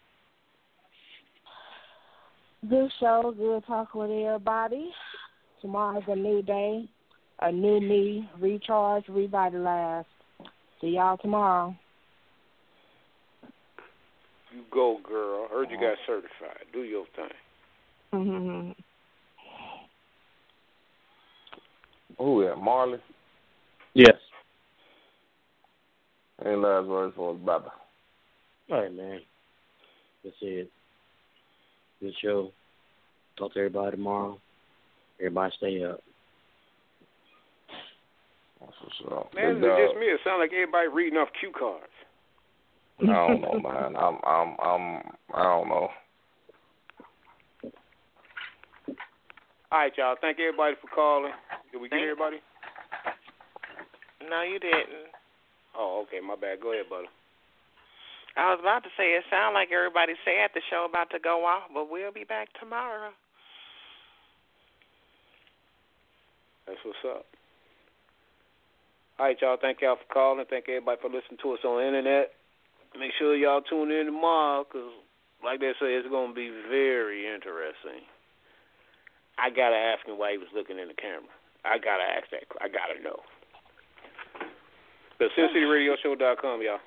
Good show, good talk with everybody. Tomorrow's a new day, a new me, recharge, revitalize. See y'all tomorrow. You go, girl. Heard you got certified. Do your thing. Mm-hmm. Who is that, Marley? Yes. Any last words for us, brother? All right, man. That's it. Good show. Talk to everybody tomorrow. Everybody stay up. That's what's up. Man, is Big it dog. just me? It sounds like everybody reading off cue cards. I don't know, man. I'm, I'm, I'm, I don't know. All right, y'all. Thank everybody for calling. Did we get everybody? No, you didn't. Oh, okay. My bad. Go ahead, brother. I was about to say, it sounded like everybody said the show about to go off, but we'll be back tomorrow. That's what's up. All right, y'all. Thank y'all for calling. Thank everybody for listening to us on the internet. Make sure y'all tune in tomorrow because, like they say, it's going to be very interesting. I got to ask him why he was looking in the camera. I got to ask that. I got to know. The Sin City Radio Show dot com, y'all.